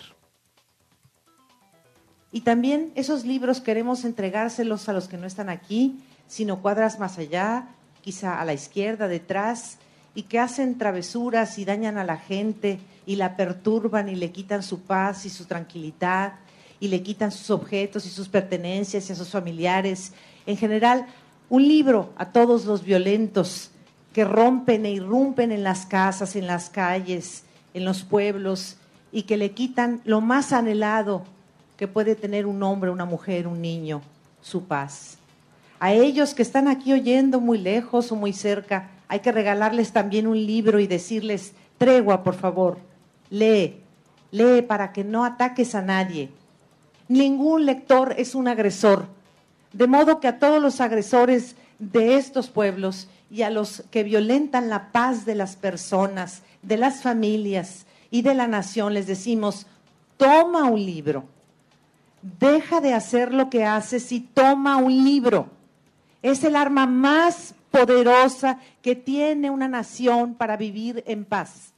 Y también esos libros queremos entregárselos a los que no están aquí, sino cuadras más allá, quizá a la izquierda, detrás, y que hacen travesuras y dañan a la gente y la perturban y le quitan su paz y su tranquilidad y le quitan sus objetos y sus pertenencias y a sus familiares. En general, un libro a todos los violentos que rompen e irrumpen en las casas, en las calles, en los pueblos y que le quitan lo más anhelado que puede tener un hombre, una mujer, un niño, su paz. A ellos que están aquí oyendo muy lejos o muy cerca, hay que regalarles también un libro y decirles, tregua, por favor, lee para que no ataques a nadie. Ningún lector es un agresor, de modo que a todos los agresores de estos pueblos y a los que violentan la paz de las personas, de las familias y de la nación, les decimos, toma un libro. Deja de hacer lo que haces y toma un libro. Es el arma más poderosa que tiene una nación para vivir en paz.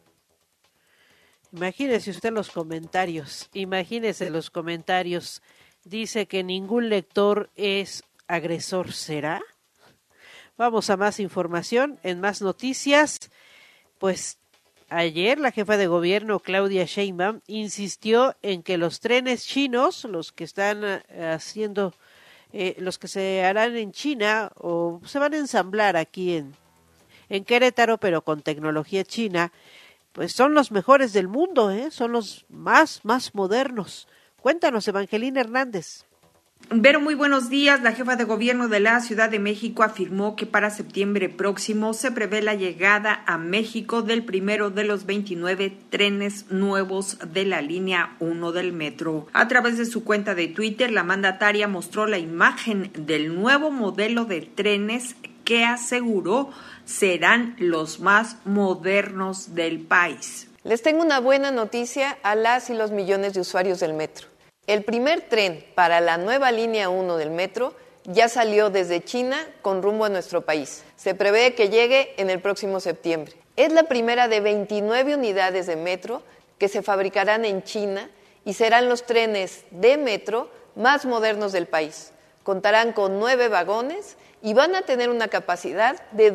Imagínese usted los comentarios, Dice que ningún lector es agresor, ¿será? Vamos a más información, en más noticias. Pues ayer la jefa de gobierno, Claudia Sheinbaum, insistió en que los trenes chinos, los que están haciendo, los que se harán en China o se van a ensamblar aquí en Querétaro, pero con tecnología china, pues son los mejores del mundo, son los más modernos. Cuéntanos, Evangelina Hernández. Vero, muy buenos días. La jefa de gobierno de la Ciudad de México afirmó que para septiembre próximo se prevé la llegada a México del primero de los 29 trenes nuevos de la línea 1 del metro. A través de su cuenta de Twitter, la mandataria mostró la imagen del nuevo modelo de trenes que aseguró serán los más modernos del país. Les tengo una buena noticia a las y los millones de usuarios del metro. El primer tren para la nueva línea 1 del metro ya salió desde China con rumbo a nuestro país. Se prevé que llegue en el próximo septiembre. Es la primera de 29 unidades de metro que se fabricarán en China y serán los trenes de metro más modernos del país. Contarán con 9 vagones y van a tener una capacidad de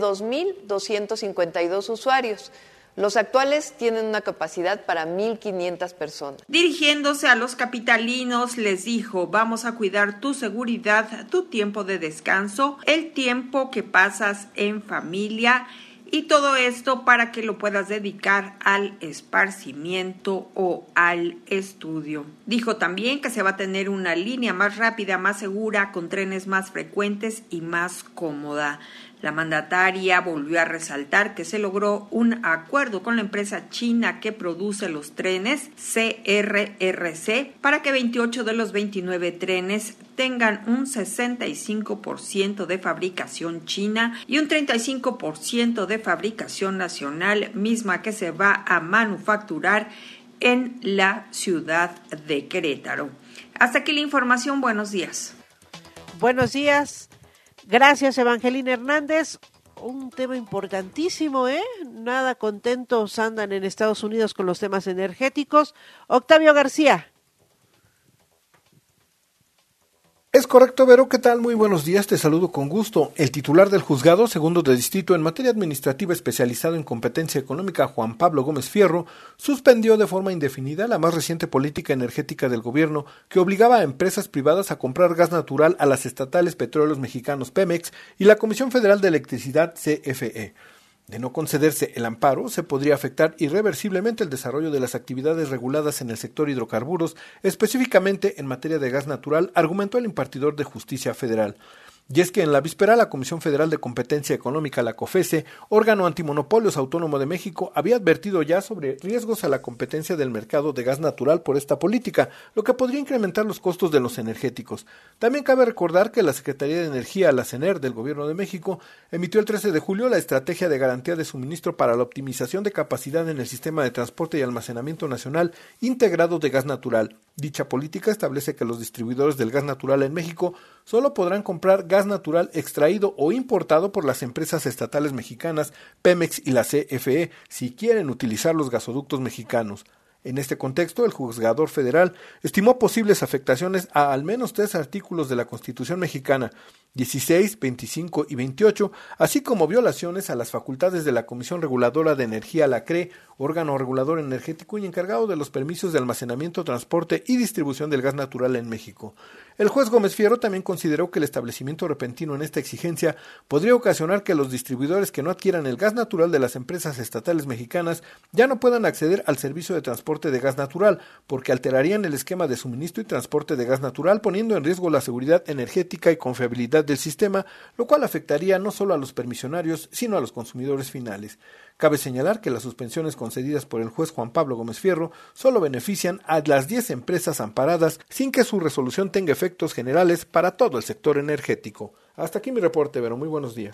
2.252 usuarios. Los actuales tienen una capacidad para 1.500 personas. Dirigiéndose a los capitalinos, les dijo: vamos a cuidar tu seguridad, tu tiempo de descanso, el tiempo que pasas en familia, y todo esto para que lo puedas dedicar al esparcimiento o al estudio. Dijo también que se va a tener una línea más rápida, más segura, con trenes más frecuentes y más cómoda. La mandataria volvió a resaltar que se logró un acuerdo con la empresa china que produce los trenes, CRRC, para que 28 de los 29 trenes tengan un 65% de fabricación china y un 35% de fabricación nacional, misma que se va a manufacturar en la ciudad de Querétaro. Hasta aquí la información. Buenos días. Buenos días. Gracias, Evangelina Hernández. Un tema importantísimo, Nada contentos andan en Estados Unidos con los temas energéticos. Octavio García. Es correcto, Vero, ¿qué tal? Muy buenos días, te saludo con gusto. El titular del Juzgado Segundo de Distrito en materia administrativa especializado en competencia económica, Juan Pablo Gómez Fierro, suspendió de forma indefinida la más reciente política energética del gobierno que obligaba a empresas privadas a comprar gas natural a las estatales Petróleos Mexicanos Pemex y la Comisión Federal de Electricidad CFE. De no concederse el amparo, se podría afectar irreversiblemente el desarrollo de las actividades reguladas en el sector hidrocarburos, específicamente en materia de gas natural, argumentó el impartidor de Justicia Federal. Y es que en la víspera la Comisión Federal de Competencia Económica, la COFESE, órgano antimonopolios autónomo de México, había advertido ya sobre riesgos a la competencia del mercado de gas natural por esta política, lo que podría incrementar los costos de los energéticos. También cabe recordar que la Secretaría de Energía, la CENER, del Gobierno de México, emitió el 13 de julio la Estrategia de Garantía de Suministro para la Optimización de Capacidad en el Sistema de Transporte y Almacenamiento Nacional Integrado de Gas Natural. Dicha política establece que los distribuidores del gas natural en México solo podrán comprar gas natural extraído o importado por las empresas estatales mexicanas Pemex y la CFE si quieren utilizar los gasoductos mexicanos. En este contexto, el juzgador federal estimó posibles afectaciones a al menos 3 artículos de la Constitución mexicana, 16, 25 y 28, así como violaciones a las facultades de la Comisión Reguladora de Energía, la CRE, órgano regulador energético y encargado de los permisos de almacenamiento, transporte y distribución del gas natural en México. El juez Gómez Fierro también consideró que el establecimiento repentino en esta exigencia podría ocasionar que los distribuidores que no adquieran el gas natural de las empresas estatales mexicanas ya no puedan acceder al servicio de transporte de gas natural, porque alterarían el esquema de suministro y transporte de gas natural, poniendo en riesgo la seguridad energética y confiabilidad del sistema, lo cual afectaría no solo a los permisionarios, sino a los consumidores finales. Cabe señalar que las suspensiones concedidas por el juez Juan Pablo Gómez Fierro solo benefician a las 10 empresas amparadas sin que su resolución tenga efectos generales para todo el sector energético. Hasta aquí mi reporte, Vero. Muy buenos días.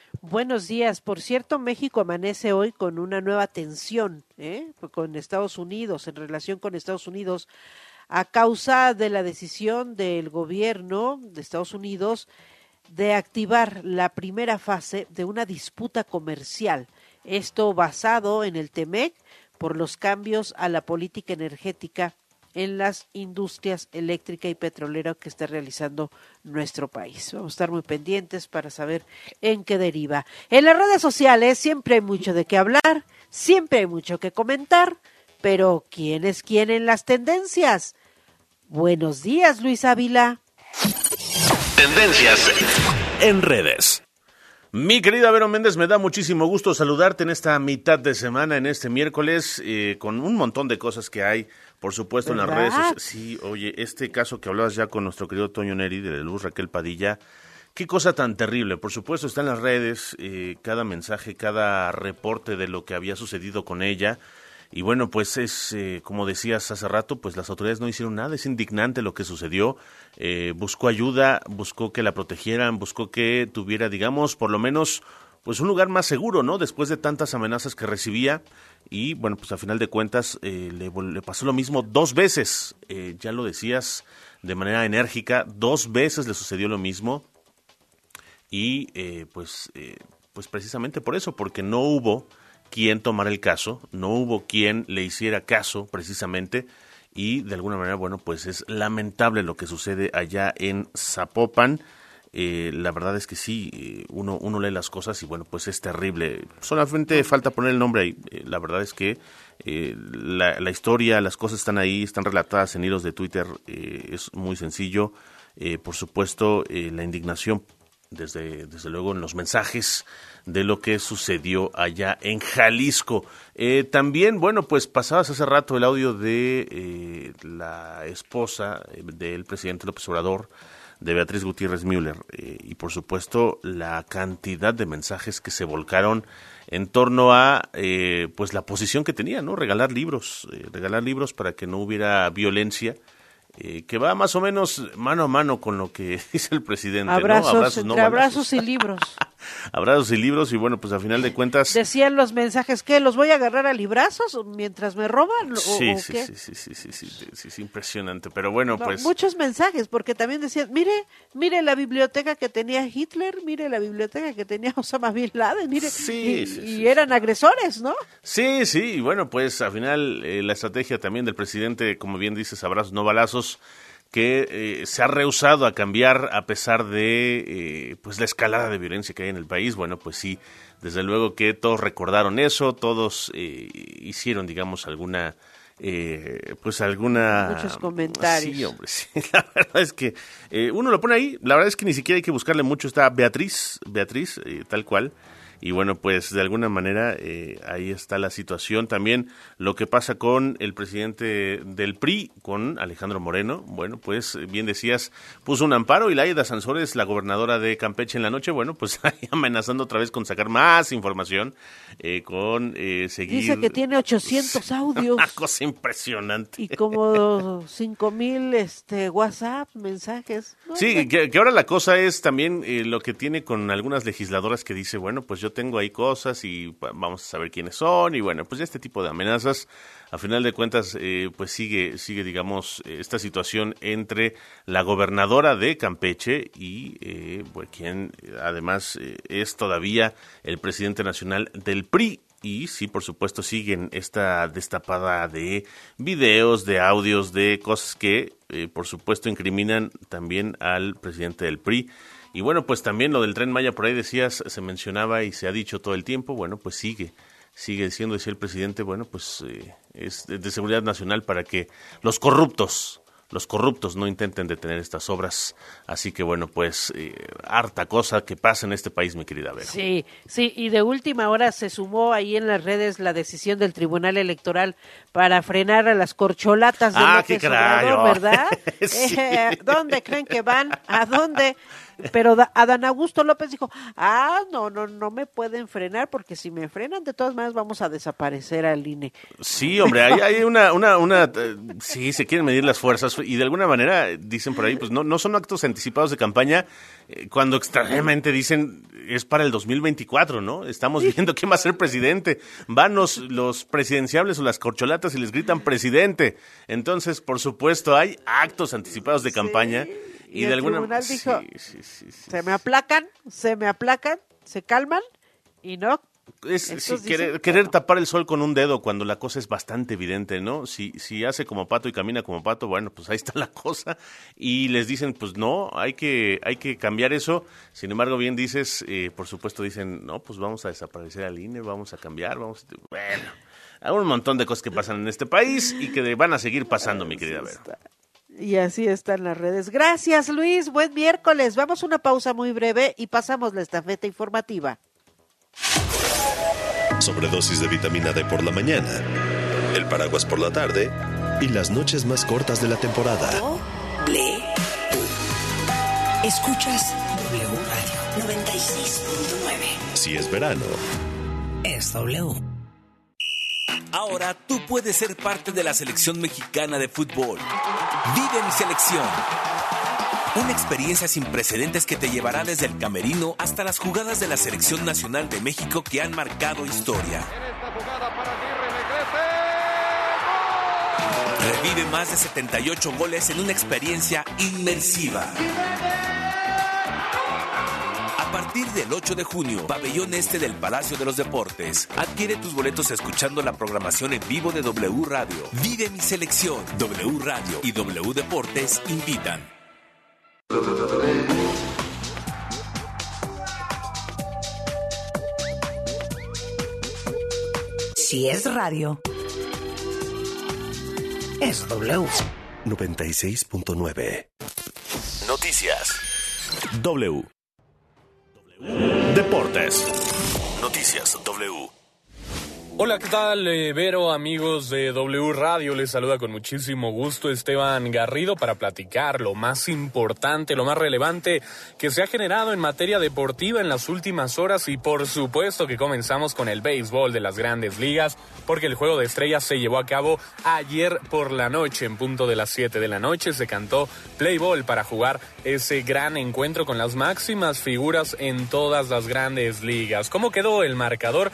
Buenos días. Por cierto, México amanece hoy con una nueva tensión con Estados Unidos, en relación con Estados Unidos, a causa de la decisión del gobierno de Estados Unidos de activar la primera fase de una disputa comercial. Esto basado en el TEMEC por los cambios a la política energética en las industrias eléctrica y petrolera que está realizando nuestro país. Vamos a estar muy pendientes para saber en qué deriva. En las redes sociales siempre hay mucho de qué hablar, siempre hay mucho que comentar, pero ¿quién es quién en las tendencias? Buenos días, Luis Ávila. Tendencias en redes. Mi querida Vero Méndez, me da muchísimo gusto saludarte en esta mitad de semana, en este miércoles, con un montón de cosas que hay, por supuesto, ¿verdad?, en las redes sociales. Sí, oye, este caso que hablabas ya con nuestro querido Toño Neri, de Luz Raquel Padilla, qué cosa tan terrible. Por supuesto, está en las redes, cada mensaje, cada reporte de lo que había sucedido con ella. Y bueno, pues es, como decías hace rato, pues las autoridades no hicieron nada, es indignante lo que sucedió. Buscó ayuda, buscó que la protegieran, buscó que tuviera, digamos, por lo menos, pues un lugar más seguro, ¿no? Después de tantas amenazas que recibía. Y bueno, pues a final de cuentas le pasó lo mismo 2 veces, ya lo decías de manera enérgica, 2 veces le sucedió lo mismo. Y pues precisamente por eso, porque no hubo quien tomara el caso, no hubo quien le hiciera caso precisamente, y de alguna manera, bueno, pues es lamentable lo que sucede allá en Zapopan. La verdad es que sí, uno lee las cosas y bueno, pues es terrible. Solamente falta poner el nombre ahí. La verdad es que la historia, las cosas están ahí, están relatadas en hilos de Twitter, es muy sencillo. Por supuesto, la indignación desde luego en los mensajes de lo que sucedió allá en Jalisco. También, bueno, pues pasabas hace rato el audio de la esposa del presidente López Obrador, de Beatriz Gutiérrez Müller, y por supuesto la cantidad de mensajes que se volcaron en torno a pues la posición que tenía, ¿no? Regalar libros para que no hubiera violencia. Que va más o menos mano a mano con lo que dice el presidente, abrazos, ¿no? Entre abrazos y libros. Abrazos y libros, y bueno, pues a final de cuentas... Decían los mensajes, ¿qué? ¿Los voy a agarrar a librazos mientras me roban? Sí, ¿o sí, qué? sí, es impresionante, pero bueno, no, pues... Muchos mensajes, porque también decían, mire la biblioteca que tenía Hitler, mire la biblioteca que tenía Osama Bin Laden, mire, y eran agresores, ¿no? Sí, y bueno, pues al final la estrategia también del presidente, como bien dices, abrazos, no balazos, que se ha rehusado a cambiar a pesar de pues la escalada de violencia que hay en el país. Bueno, pues sí, desde luego que todos recordaron eso, todos hicieron, digamos, muchos comentarios. Sí, hombre, sí. La verdad es que uno lo pone ahí, la verdad es que ni siquiera hay que buscarle mucho, está Beatriz, tal cual. Y bueno, pues de alguna manera ahí está la situación. También lo que pasa con el presidente del PRI, con Alejandro Moreno. Bueno, pues bien decías, puso un amparo, y Laida Sansores, la gobernadora de Campeche, en la noche, bueno, pues ahí amenazando otra vez con sacar más información, con seguir... Dice que tiene 800 audios. Una cosa impresionante. Y como 5,000 WhatsApp, mensajes. ¿No? Sí, que ahora la cosa es también lo que tiene con algunas legisladoras que dice, bueno, pues yo tengo ahí cosas y vamos a saber quiénes son, y bueno, pues este tipo de amenazas, a final de cuentas, pues sigue, digamos, esta situación entre la gobernadora de Campeche y pues, quien además es todavía el presidente nacional del PRI. Y sí, por supuesto, siguen esta destapada de videos, de audios, de cosas que, por supuesto, incriminan también al presidente del PRI. Y bueno, pues también lo del Tren Maya, por ahí decías, se mencionaba y se ha dicho todo el tiempo, bueno, pues sigue diciendo, decía el presidente, bueno, pues es de seguridad nacional para que los corruptos no intenten detener estas obras. Así que bueno, pues harta cosa que pasa en este país, mi querida Vero. Sí, y de última hora se sumó ahí en las redes la decisión del Tribunal Electoral para frenar a las corcholatas de López Obrador, ¿verdad? Sí. ¿Dónde creen que van? ¿A dónde? Pero Adán Augusto López dijo, no me pueden frenar, porque si me frenan, de todas maneras vamos a desaparecer al INE. Sí, hombre, hay una sí, se quieren medir las fuerzas y de alguna manera dicen por ahí, pues no son actos anticipados de campaña, cuando extrañamente dicen es para el 2024, ¿no? Estamos viendo quién va a ser presidente. Van los presidenciables o las corcholatas y les gritan presidente. Entonces, por supuesto, hay actos anticipados de campaña. Y de alguna manera dijo, se me aplacan, se calman y no. Querer tapar el sol con un dedo cuando la cosa es bastante evidente, ¿no? Si hace como pato y camina como pato, bueno, pues ahí está la cosa. Y les dicen, pues no, hay que cambiar eso. Sin embargo, bien dices, por supuesto dicen, no, pues vamos a desaparecer al INE, vamos a cambiar, bueno, hay un montón de cosas que pasan en este país y que van a seguir pasando, mi querida Vero. Y así están las redes. Gracias, Luis. Buen miércoles. Vamos a una pausa muy breve y pasamos la estafeta informativa. Sobredosis de vitamina D por la mañana, el paraguas por la tarde y las noches más cortas de la temporada. W. Escuchas W Radio 96.9. Si es verano, es W. Ahora tú puedes ser parte de la selección mexicana de fútbol. Vive mi selección. Una experiencia sin precedentes que te llevará desde el camerino hasta las jugadas de la Selección Nacional de México que han marcado historia. Revive más de 78 goles en una experiencia inmersiva. A partir del 8 de junio, Pabellón Este del Palacio de los Deportes. Adquiere tus boletos escuchando la programación en vivo de W Radio. Vive mi selección. W Radio y W Deportes invitan. Si es radio, es W. 96.9. Noticias. W. Deportes. Noticias W. Hola, ¿qué tal, Vero, amigos de W Radio? Les saluda con muchísimo gusto Esteban Garrido para platicar lo más importante, lo más relevante que se ha generado en materia deportiva en las últimas horas y por supuesto que comenzamos con el béisbol de las Grandes Ligas porque el Juego de Estrellas se llevó a cabo ayer por la noche, en punto de las 7 de la noche se cantó Play Ball para jugar ese gran encuentro con las máximas figuras en todas las Grandes Ligas. ¿Cómo quedó el marcador?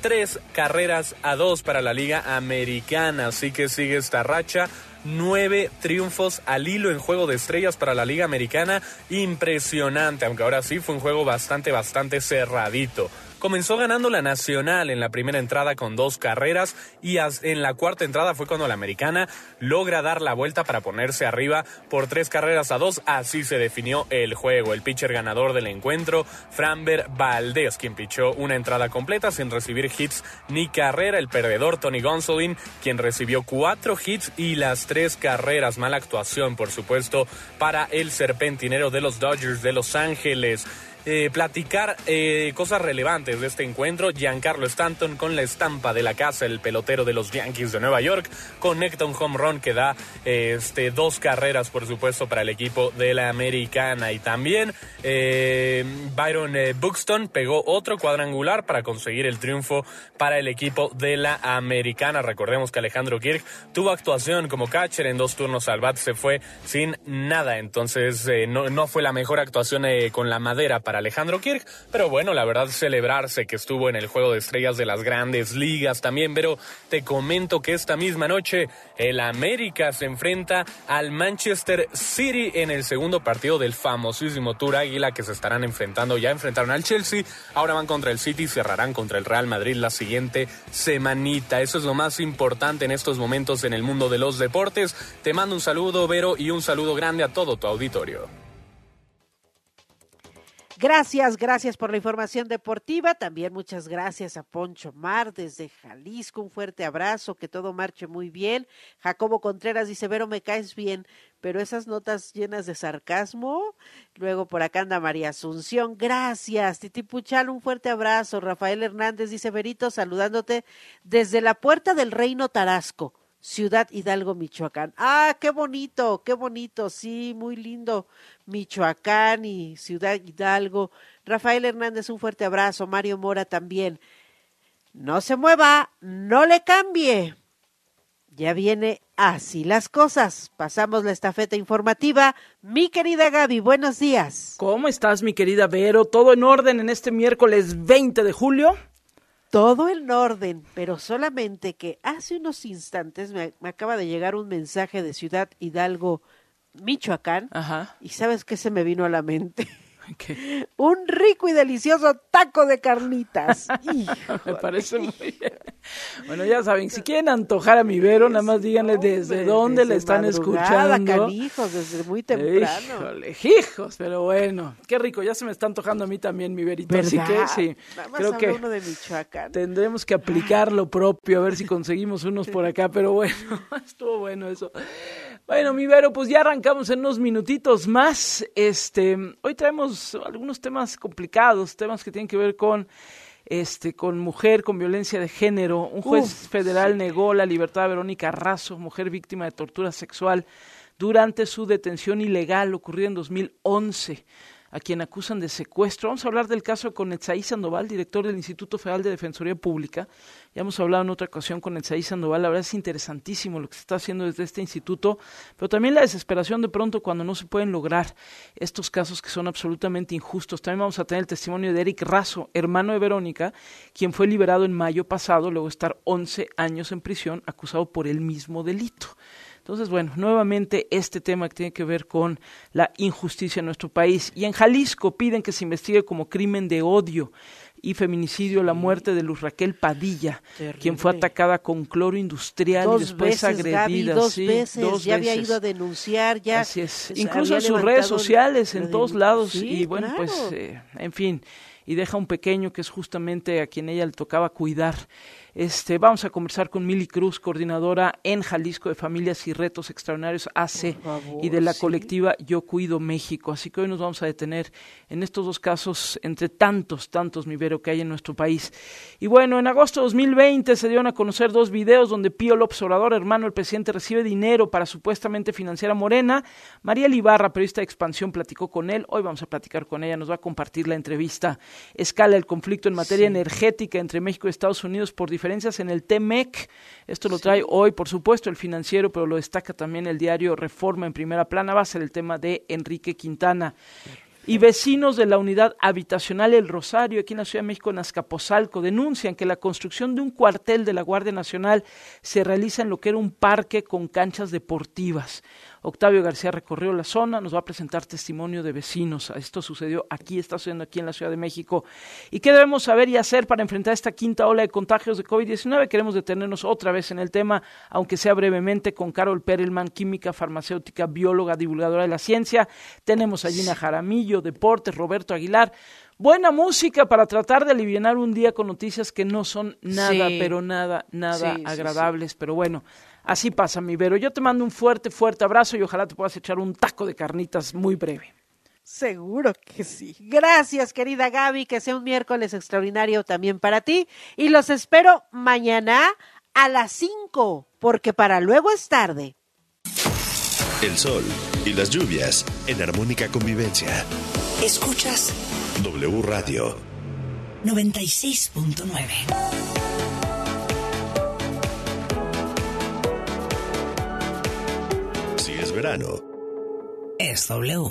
3-2 para la Liga Americana, así que sigue esta racha. 9 triunfos al hilo en Juego de Estrellas para la Liga Americana, impresionante, aunque ahora sí fue un juego bastante cerradito. Comenzó ganando la Nacional en la primera entrada con 2 carreras y en la cuarta entrada fue cuando la Americana logra dar la vuelta para ponerse arriba por 3-2. Así se definió el juego. El pitcher ganador del encuentro, Framber Valdez, quien pichó una entrada completa sin recibir hits ni carrera. El perdedor, Tony Gonsolin, quien recibió 4 hits y las 3 carreras. Mala actuación, por supuesto, para el serpentinero de los Dodgers de Los Ángeles. Platicar cosas relevantes de este encuentro. Giancarlo Stanton con la estampa de la casa, el pelotero de los Yankees de Nueva York, conecta un home run que da 2 carreras, por supuesto, para el equipo de la Americana. Y también Byron Buxton pegó otro cuadrangular para conseguir el triunfo para el equipo de la Americana. Recordemos que Alejandro Kirk tuvo actuación como catcher en 2 turnos al bat, se fue sin nada, entonces no fue la mejor actuación con la madera para Alejandro Kirk, pero bueno, la verdad celebrarse que estuvo en el Juego de Estrellas de las Grandes Ligas también. Pero te comento que esta misma noche el América se enfrenta al Manchester City en el segundo partido del famosísimo Tour Águila, que se estarán enfrentando. Ya enfrentaron al Chelsea, ahora van contra el City y cerrarán contra el Real Madrid la siguiente semanita. Eso es lo más importante en estos momentos en el mundo de los deportes. Te mando un saludo, Vero, y un saludo grande a todo tu auditorio. Gracias por la información deportiva. También muchas gracias a Poncho Mar desde Jalisco. Un fuerte abrazo, que todo marche muy bien. Jacobo Contreras dice, Vero, me caes bien, pero esas notas llenas de sarcasmo. Luego por acá anda María Asunción. Gracias. Titi Puchal, un fuerte abrazo. Rafael Hernández dice, Verito, saludándote desde la Puerta del Reino Tarasco. Ciudad Hidalgo, Michoacán. Qué bonito, sí, muy lindo Michoacán y Ciudad Hidalgo. Rafael Hernández, un fuerte abrazo. Mario Mora también. No se mueva, no le cambie. Ya viene Así las Cosas. Pasamos la estafeta informativa. Mi querida Gaby, buenos días. ¿Cómo estás, mi querida Vero? ¿Todo en orden en este miércoles 20 de julio? Todo en orden, pero solamente que hace unos instantes me acaba de llegar un mensaje de Ciudad Hidalgo, Michoacán. Ajá. ¿Y sabes qué se me vino a la mente? ¿Qué? Un rico y delicioso taco de carnitas. Me parece muy bien. Bueno, ya saben, si quieren antojar a mi Vero, nada más díganle desde dónde le están escuchando. Canijos, desde muy temprano. Híjole, hijos, pero bueno, qué rico, ya se me está antojando a mí también, mi Verito. ¿Verdad? Así que sí, nada más creo que uno de Michoacán. Tendremos que aplicar lo propio, a ver si conseguimos unos por acá, pero bueno, estuvo bueno eso. Bueno, mi Vero, pues ya arrancamos en unos minutitos más. Hoy traemos algunos temas complicados, temas que tienen que ver con mujer, con violencia de género. Un juez federal negó la libertad a Verónica Razo, mujer víctima de tortura sexual, durante su detención ilegal ocurrida en 2011. A quien acusan de secuestro. Vamos a hablar del caso con Etsaí Sandoval, director del Instituto Federal de Defensoría Pública. Ya hemos hablado en otra ocasión con Etsaí Sandoval. La verdad es interesantísimo lo que se está haciendo desde este instituto, pero también la desesperación de pronto cuando no se pueden lograr estos casos que son absolutamente injustos. También vamos a tener el testimonio de Eric Razo, hermano de Verónica, quien fue liberado en mayo pasado, luego de estar 11 años en prisión, acusado por el mismo delito. Entonces, bueno, nuevamente este tema que tiene que ver con la injusticia en nuestro país. Y en Jalisco piden que se investigue como crimen de odio y feminicidio la muerte de Luz Raquel Padilla, quien fue atacada con cloro industrial y después agredida. Dos veces, ya había ido a denunciar, ya. Así es, incluso en sus redes sociales, en todos lados. Sí, y bueno, claro. Pues, en fin, y deja un pequeño que es justamente a quien ella le tocaba cuidar. Vamos a conversar con Mili Cruz, coordinadora en Jalisco de Familias y Retos Extraordinarios AC y de la colectiva Yo Cuido México. Así que hoy nos vamos a detener en estos dos casos, entre tantos, mi Vero, que hay en nuestro país. Y bueno, en agosto de 2020 se dieron a conocer 2 videos donde Pío López Obrador, hermano del presidente, recibe dinero para supuestamente financiar a Morena. María Ibarra, periodista de Expansión, platicó con él. Hoy vamos a platicar con ella, nos va a compartir la entrevista. Escala el conflicto en materia energética entre México y Estados Unidos por diferencias en el TEMEC. Esto lo trae hoy, por supuesto, el Financiero, pero lo destaca también el diario Reforma en primera plana. Va a ser el tema de Enrique Quintana. Y vecinos de la unidad habitacional El Rosario, aquí en la Ciudad de México, en Azcapotzalco, denuncian que la construcción de un cuartel de la Guardia Nacional se realiza en lo que era un parque con canchas deportivas. Octavio García recorrió la zona, nos va a presentar testimonio de vecinos. Esto sucedió aquí, está sucediendo aquí en la Ciudad de México. ¿Y qué debemos saber y hacer para enfrentar esta quinta ola de contagios de COVID-19? Queremos detenernos otra vez en el tema, aunque sea brevemente, con Carol Perelman, química, farmacéutica, bióloga, divulgadora de la ciencia. Tenemos a Gina Jaramillo, deportes, Roberto Aguilar. Buena música para tratar de alivianar un día con noticias que no son nada, pero nada agradables. Pero bueno, así pasa, mi Vero. Yo te mando un fuerte abrazo y ojalá te puedas echar un taco de carnitas muy breve. Seguro que sí. Gracias, querida Gaby, que sea un miércoles extraordinario también para ti. Y los espero mañana a las 5, porque para luego es tarde. El sol y las lluvias en armónica convivencia. Escuchas W Radio 96.9. Si es verano, es W.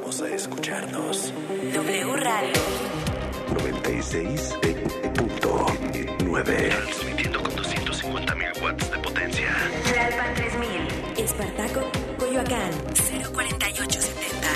invitamos a escucharnos. W Radio 96.9. Transmitiendo con 250.000 watts de potencia. Tlalpan 3000. Espartaco, Coyoacán. 04870.